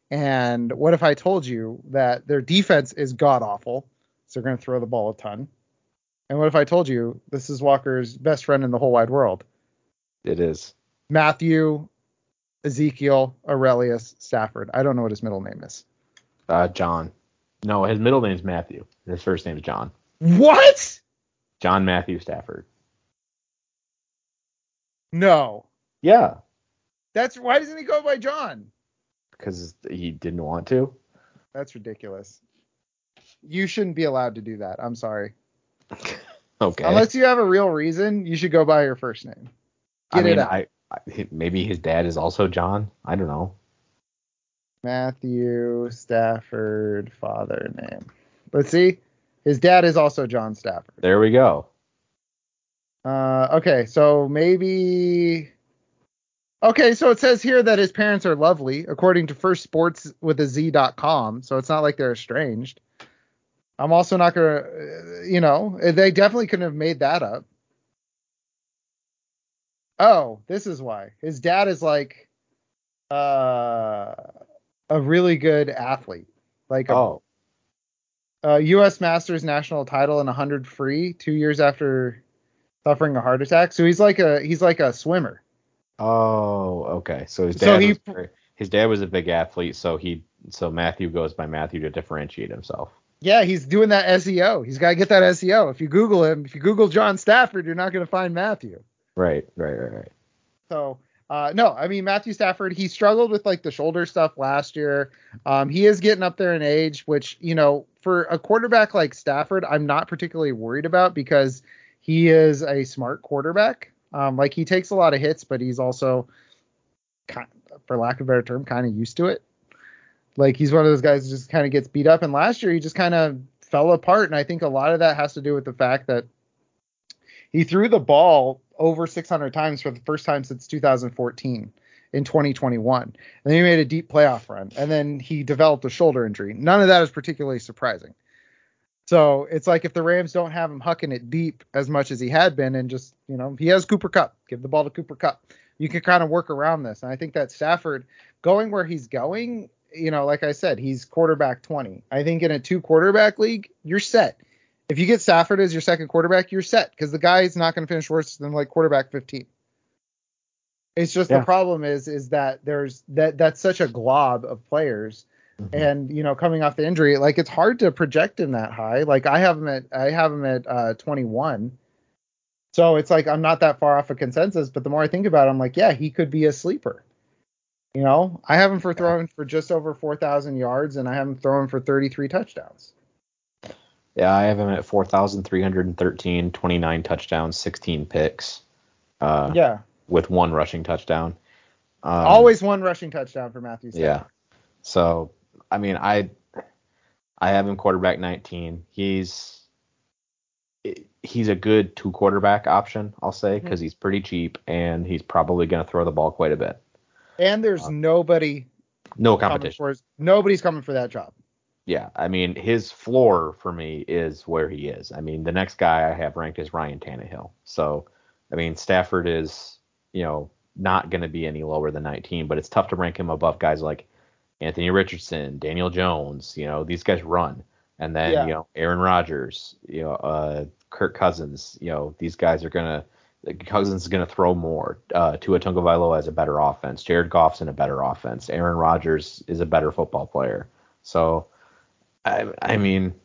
And what if I told you that their defense is god awful, so they're going to throw the ball a ton? And what if I told you this is Walker's best friend in the whole wide world? It is. Matthew, Ezekiel, Aurelius, Stafford. I don't know what his middle name is. Uh, John. No, his middle name's Matthew. His first name's John. What? John Matthew Stafford. No. Yeah. That's why doesn't he go by John? Because he didn't want to. That's ridiculous. You shouldn't be allowed to do that. I'm sorry. Okay. Unless you have a real reason, you should go by your first name. Get I mean, it out. I, I maybe his dad is also John. I don't know. Matthew Stafford, father name. Let's see. His dad is also John Stafford. There we go. Uh, okay, so maybe. Okay, so it says here that his parents are lovely, according to first sports with a Z dot com. So it's not like they're estranged. I'm also not gonna, uh, you know, they definitely couldn't have made that up. Oh, this is why. His dad is like uh, a really good athlete, like a, Oh. a U S Masters national title and one hundred free two years after suffering a heart attack. So he's like a he's like a swimmer. Oh, okay. So his dad So he- was very- his dad was a big athlete, so he so Matthew goes by Matthew to differentiate himself. Yeah, he's doing that S E O. He's got to get that S E O. If you Google him, if you Google John Stafford, you're not going to find Matthew. Right, right, right, right. So, uh, no, I mean, Matthew Stafford, he struggled with like the shoulder stuff last year. Um, he is getting up there in age, which, you know, for a quarterback like Stafford, I'm not particularly worried about because he is a smart quarterback. Um, like he takes a lot of hits, but he's also, kind for lack of a better term, kind of used to it. Like he's one of those guys who just kind of gets beat up. And last year he just kind of fell apart. And I think a lot of that has to do with the fact that he threw the ball over six hundred times for the first time since two thousand fourteen in twenty twenty-one. And then he made a deep playoff run. And then he developed a shoulder injury. None of that is particularly surprising. So it's like if the Rams don't have him hucking it deep as much as he had been and just, you know, he has Cooper Kupp. Give the ball to Cooper Kupp. You can kind of work around this. And I think that Stafford going where he's going, you know, like I said, he's quarterback twenty. I think in a two quarterback league, you're set. If you get Stafford as your second quarterback, you're set because the guy is not going to finish worse than like quarterback fifteen. It's just Yeah. the problem is is that there's that that's such a glob of players, Mm-hmm. and you know, coming off the injury, like it's hard to project him that high. Like I have him at I have him at uh, twenty-one. So it's like I'm not that far off a consensus, but the more I think about it, I'm like, yeah, he could be a sleeper. You know, I have him for throwing for just over four thousand yards, and I have him throwing for thirty-three touchdowns. Yeah, I have him at four thousand three hundred thirteen, twenty-nine touchdowns, sixteen picks. Uh, Yeah. With one rushing touchdown. Um, Always one rushing touchdown for Matthew Stafford. Yeah. So, I mean, I I have him quarterback nineteen. He's he's a good two quarterback option, I'll say, because mm-hmm. he's pretty cheap and he's probably going to throw the ball quite a bit. And there's uh, nobody. No competition. For his, nobody's coming for that job. Yeah, I mean, his floor for me is where he is. I mean, the next guy I have ranked is Ryan Tannehill. So, I mean, Stafford is, you know, not going to be any lower than nineteen, but it's tough to rank him above guys like Anthony Richardson, Daniel Jones. You know, these guys run. And then, yeah. you know, Aaron Rodgers, you know, uh, Kirk Cousins, you know, these guys are going to, Cousins is going to throw more. Uh, Tua Tagovailoa has a better offense. Jared Goff's in a better offense. Aaron Rodgers is a better football player. So, I, I mean,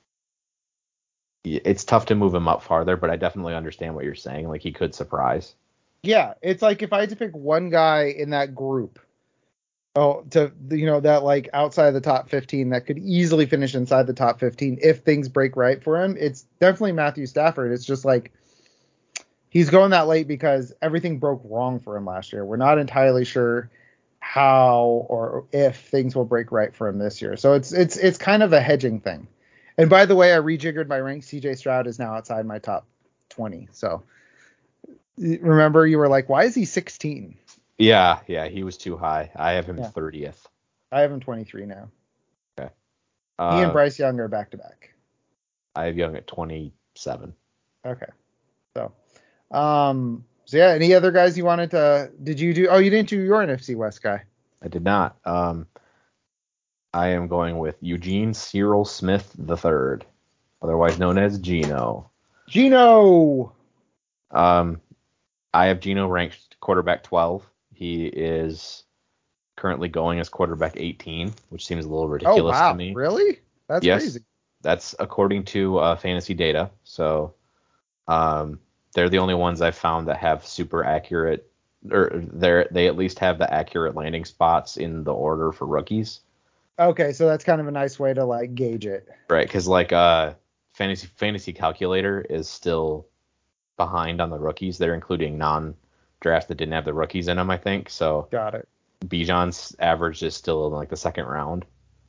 it's tough to move him up farther, but I definitely understand what you're saying. Like, he could surprise. Yeah, it's like if I had to pick one guy in that group, oh, to, you know, that like outside of the top fifteen that could easily finish inside the top fifteen if things break right for him, it's definitely Matthew Stafford. It's just like he's going that late because everything broke wrong for him last year. We're not entirely sure how or if things will break right for him this year. So it's it's it's kind of a hedging thing. And by the way, I rejiggered my rank. C J Stroud is now outside my top twenty. So remember, you were like, why is he sixteen? Yeah, yeah, he was too high. I have him yeah. thirtieth. I have him twenty-three now. Okay. Uh, he and Bryce Young are back to back. I have Young at twenty-seven. Okay. So, um, so yeah, any other guys you wanted to, did you do, oh, you didn't do your N F C West guy. I did not. Um, I am going with Eugene Cyril Smith the third, otherwise known as Geno. Geno! Um, I have Geno ranked quarterback twelve. He is currently going as quarterback eighteen, which seems a little ridiculous oh, wow. to me. Really? That's yes, crazy. That's according to uh, fantasy data. So um, they're the only ones I've found that have super accurate, or they they at least have the accurate landing spots in the order for rookies. Okay, so that's kind of a nice way to like gauge it. Right, because like uh, fantasy fantasy calculator is still behind on the rookies. They're including non-drafts that didn't have the rookies in them, I think. So got it. Bijan's average is still in like the second round.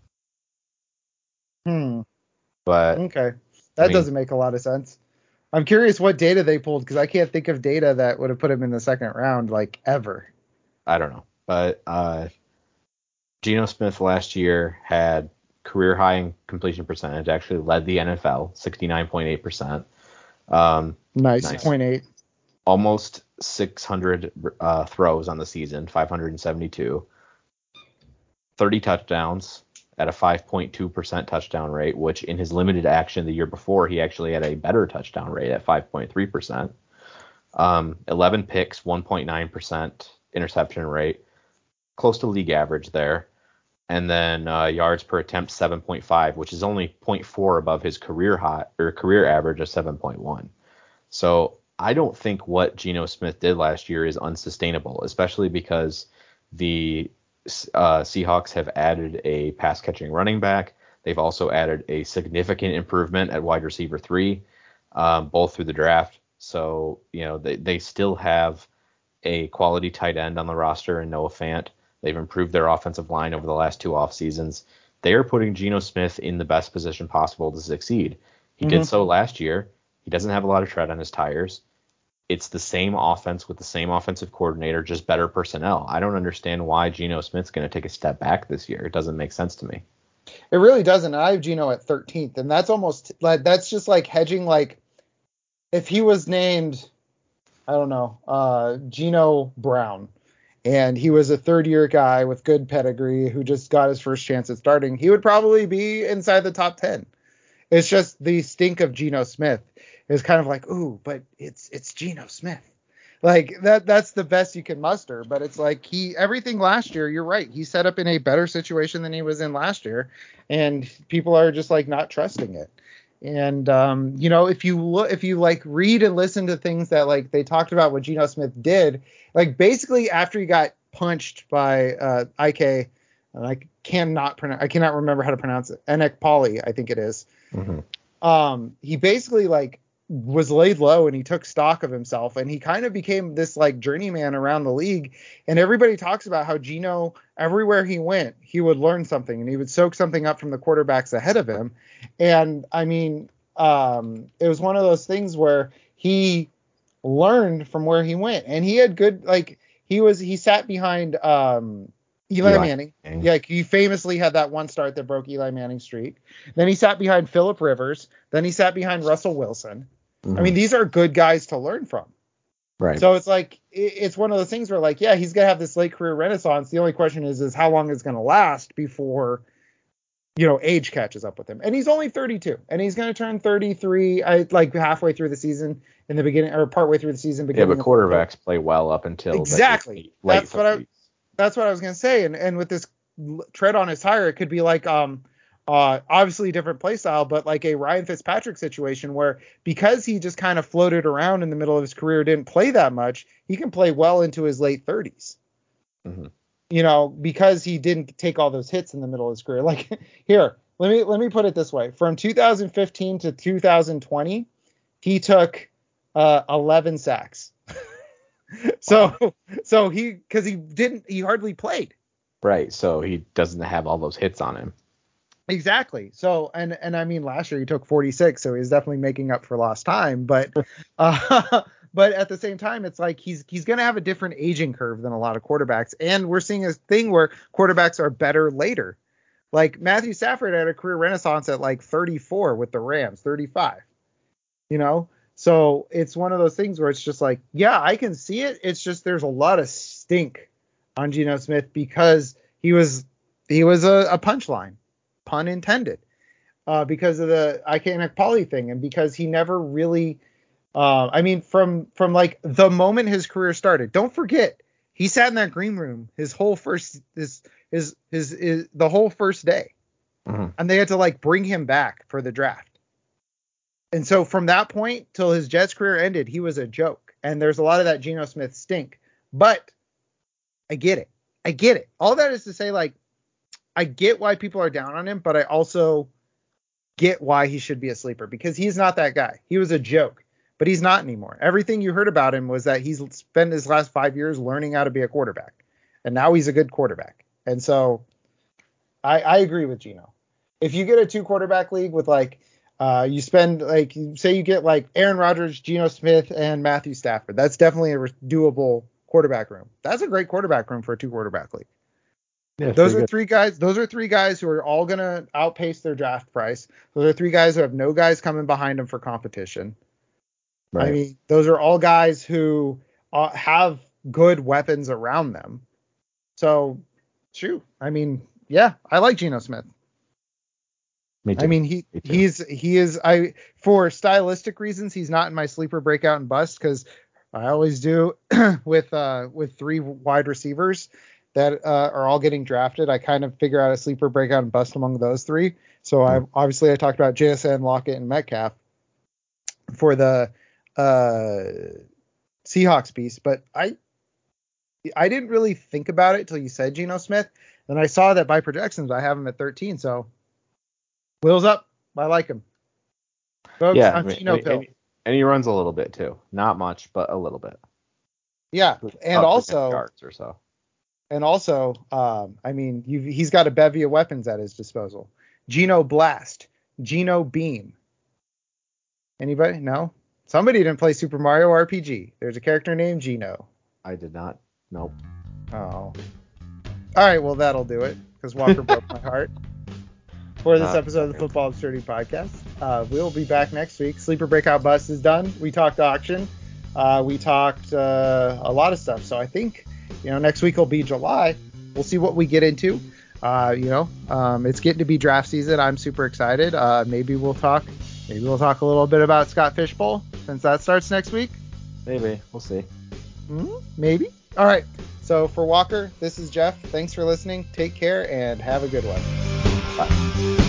Hmm. But okay, that I mean, doesn't make a lot of sense. I'm curious what data they pulled because I can't think of data that would have put him in the second round like ever. I don't know, but uh, Geno Smith last year had career high in completion percentage. Actually led the N F L, sixty-nine point eight percent. Um, nice, nice. point eight. Almost six hundred uh, throws on the season, five hundred seventy-two. thirty touchdowns at a five point two percent touchdown rate, which in his limited action the year before, he actually had a better touchdown rate at five point three percent. Um, eleven picks, one point nine percent interception rate, close to league average there. And then uh, yards per attempt, seven point five, which is only zero point four above his career high or career average of seven point one. So I don't think what Geno Smith did last year is unsustainable, especially because the uh, Seahawks have added a pass catching running back. They've also added a significant improvement at wide receiver three, um, both through the draft. So, you know, they, they still have a quality tight end on the roster in Noah Fant. They've improved their offensive line over the last two off seasons. They are putting Geno Smith in the best position possible to succeed. He mm-hmm. did so last year. He doesn't have a lot of tread on his tires. It's the same offense with the same offensive coordinator, just better personnel. I don't understand why Geno Smith's going to take a step back this year. It doesn't make sense to me. It really doesn't. I have Geno at thirteenth, and that's almost like that's just like hedging. Like if he was named, I don't know, uh, Geno Brown, and he was a third year guy with good pedigree who just got his first chance at starting, he would probably be inside the top ten. It's just the stink of Geno Smith is kind of like, ooh, but it's it's Geno Smith. Like that that's the best you can muster. But it's like he everything last year, you're right. He set up in a better situation than he was in last year. And people are just like not trusting it. And um, you know, if you look if you like read and listen to things that like they talked about what Geno Smith did, like basically after he got punched by uh Ike, and I cannot pronounce I cannot remember how to pronounce it. Enek I think it is. Mm-hmm. Um, he basically like was laid low and he took stock of himself and he kind of became this like journeyman around the league. And everybody talks about how Geno, everywhere he went, he would learn something and he would soak something up from the quarterbacks ahead of him. And I mean, um, it was one of those things where he learned from where he went and he had good, like he was, he sat behind, um, Eli, Eli Manning. Manning. Yeah, he famously had that one start that broke Eli Manning's streak. Then he sat behind Phillip Rivers. Then he sat behind Russell Wilson. Mm-hmm. I mean, these are good guys to learn from. Right. So it's like it's one of those things where like, yeah, he's gonna have this late career renaissance. The only question is, is how long it's gonna last before, you know, age catches up with him. And he's only thirty-two, and he's gonna turn thirty-three, I like halfway through the season, in the beginning or partway through the season. Yeah, but quarterbacks play well up until exactly. Late That's what I. That's what I was gonna say. And and with this tread on his tire, it could be like um. Uh, obviously a different play style, but like a Ryan Fitzpatrick situation where because he just kind of floated around in the middle of his career, didn't play that much, he can play well into his late thirties. Mm-hmm. You know, because he didn't take all those hits in the middle of his career. Like here, let me let me put it this way: from two thousand fifteen to two thousand twenty, he took uh, eleven sacks. so wow. so he because he didn't he hardly played. Right. So he doesn't have all those hits on him. Exactly. So, and, and I mean, last year he took forty-six, so he's definitely making up for lost time, but, uh, but at the same time, it's like, he's, he's going to have a different aging curve than a lot of quarterbacks. And we're seeing a thing where quarterbacks are better later. Like Matthew Stafford had a career renaissance at like thirty-four with the Rams, thirty-five, you know? So it's one of those things where it's just like, yeah, I can see it. It's just, there's a lot of stink on Geno Smith because he was, he was a, a punchline. Pun intended, uh, because of the Ike Poly thing, and because he never really, uh, I mean, from from like the moment his career started. Don't forget, he sat in that green room his whole first his his his, his the whole first day, mm-hmm. and they had to like bring him back for the draft. And so from that point till his Jets career ended, he was a joke. And there's a lot of that Geno Smith stink, but I get it. I get it. All that is to say, like, I get why people are down on him, but I also get why he should be a sleeper because he's not that guy. He was a joke, but he's not anymore. Everything you heard about him was that he's spent his last five years learning how to be a quarterback, and now he's a good quarterback. And so I, I agree with Geno. If you get a two quarterback league with like, uh, you spend like, say you get like Aaron Rodgers, Geno Smith, and Matthew Stafford, that's definitely a doable quarterback room. That's a great quarterback room for a two quarterback league. Yeah, those are good. three guys. Those are three guys who are all going to outpace their draft price. Those are three guys who have no guys coming behind them for competition. Right. I mean, those are all guys who uh, have good weapons around them. So, shoot. I mean, yeah, I like Geno Smith. Me too. I mean, he Me he's he is I for stylistic reasons, he's not in my sleeper breakout and bust because I always do with uh with three wide receivers that uh, are all getting drafted. I kind of figure out a sleeper breakout and bust among those three. So mm-hmm. I obviously I talked about J S N, Lockett, and Metcalf for the uh, Seahawks piece, but I I didn't really think about it until you said Geno Smith, and I saw that by projections I have him at thirteen. So wheels up, I like him. Folks, yeah, I'm I mean, Geno and, Pill. and, and he runs a little bit too, not much, but a little bit. Yeah, and also yards or so. And also, um, I mean, you've, he's got a bevy of weapons at his disposal. Geno Blast, Geno Beam. Anybody? No? Somebody didn't play Super Mario R P G. There's a character named Geno. I did not. Nope. Oh. All right, well, that'll do it, because Walker broke my heart. For this uh, episode of the Football Absurdity Podcast. Uh, we'll be back next week. Sleeper Breakout Bust is done. We talked auction. Uh, we talked uh, a lot of stuff. So I think you know, next week will be July. We'll see what we get into. Uh, you know, um, it's getting to be draft season. I'm super excited. Uh, maybe we'll talk. Maybe we'll talk a little bit about Scott Fishbowl since that starts next week. Maybe. We'll see. Mm-hmm. Maybe. All right. So for Walker, this is Jeff. Thanks for listening. Take care and have a good one. Bye.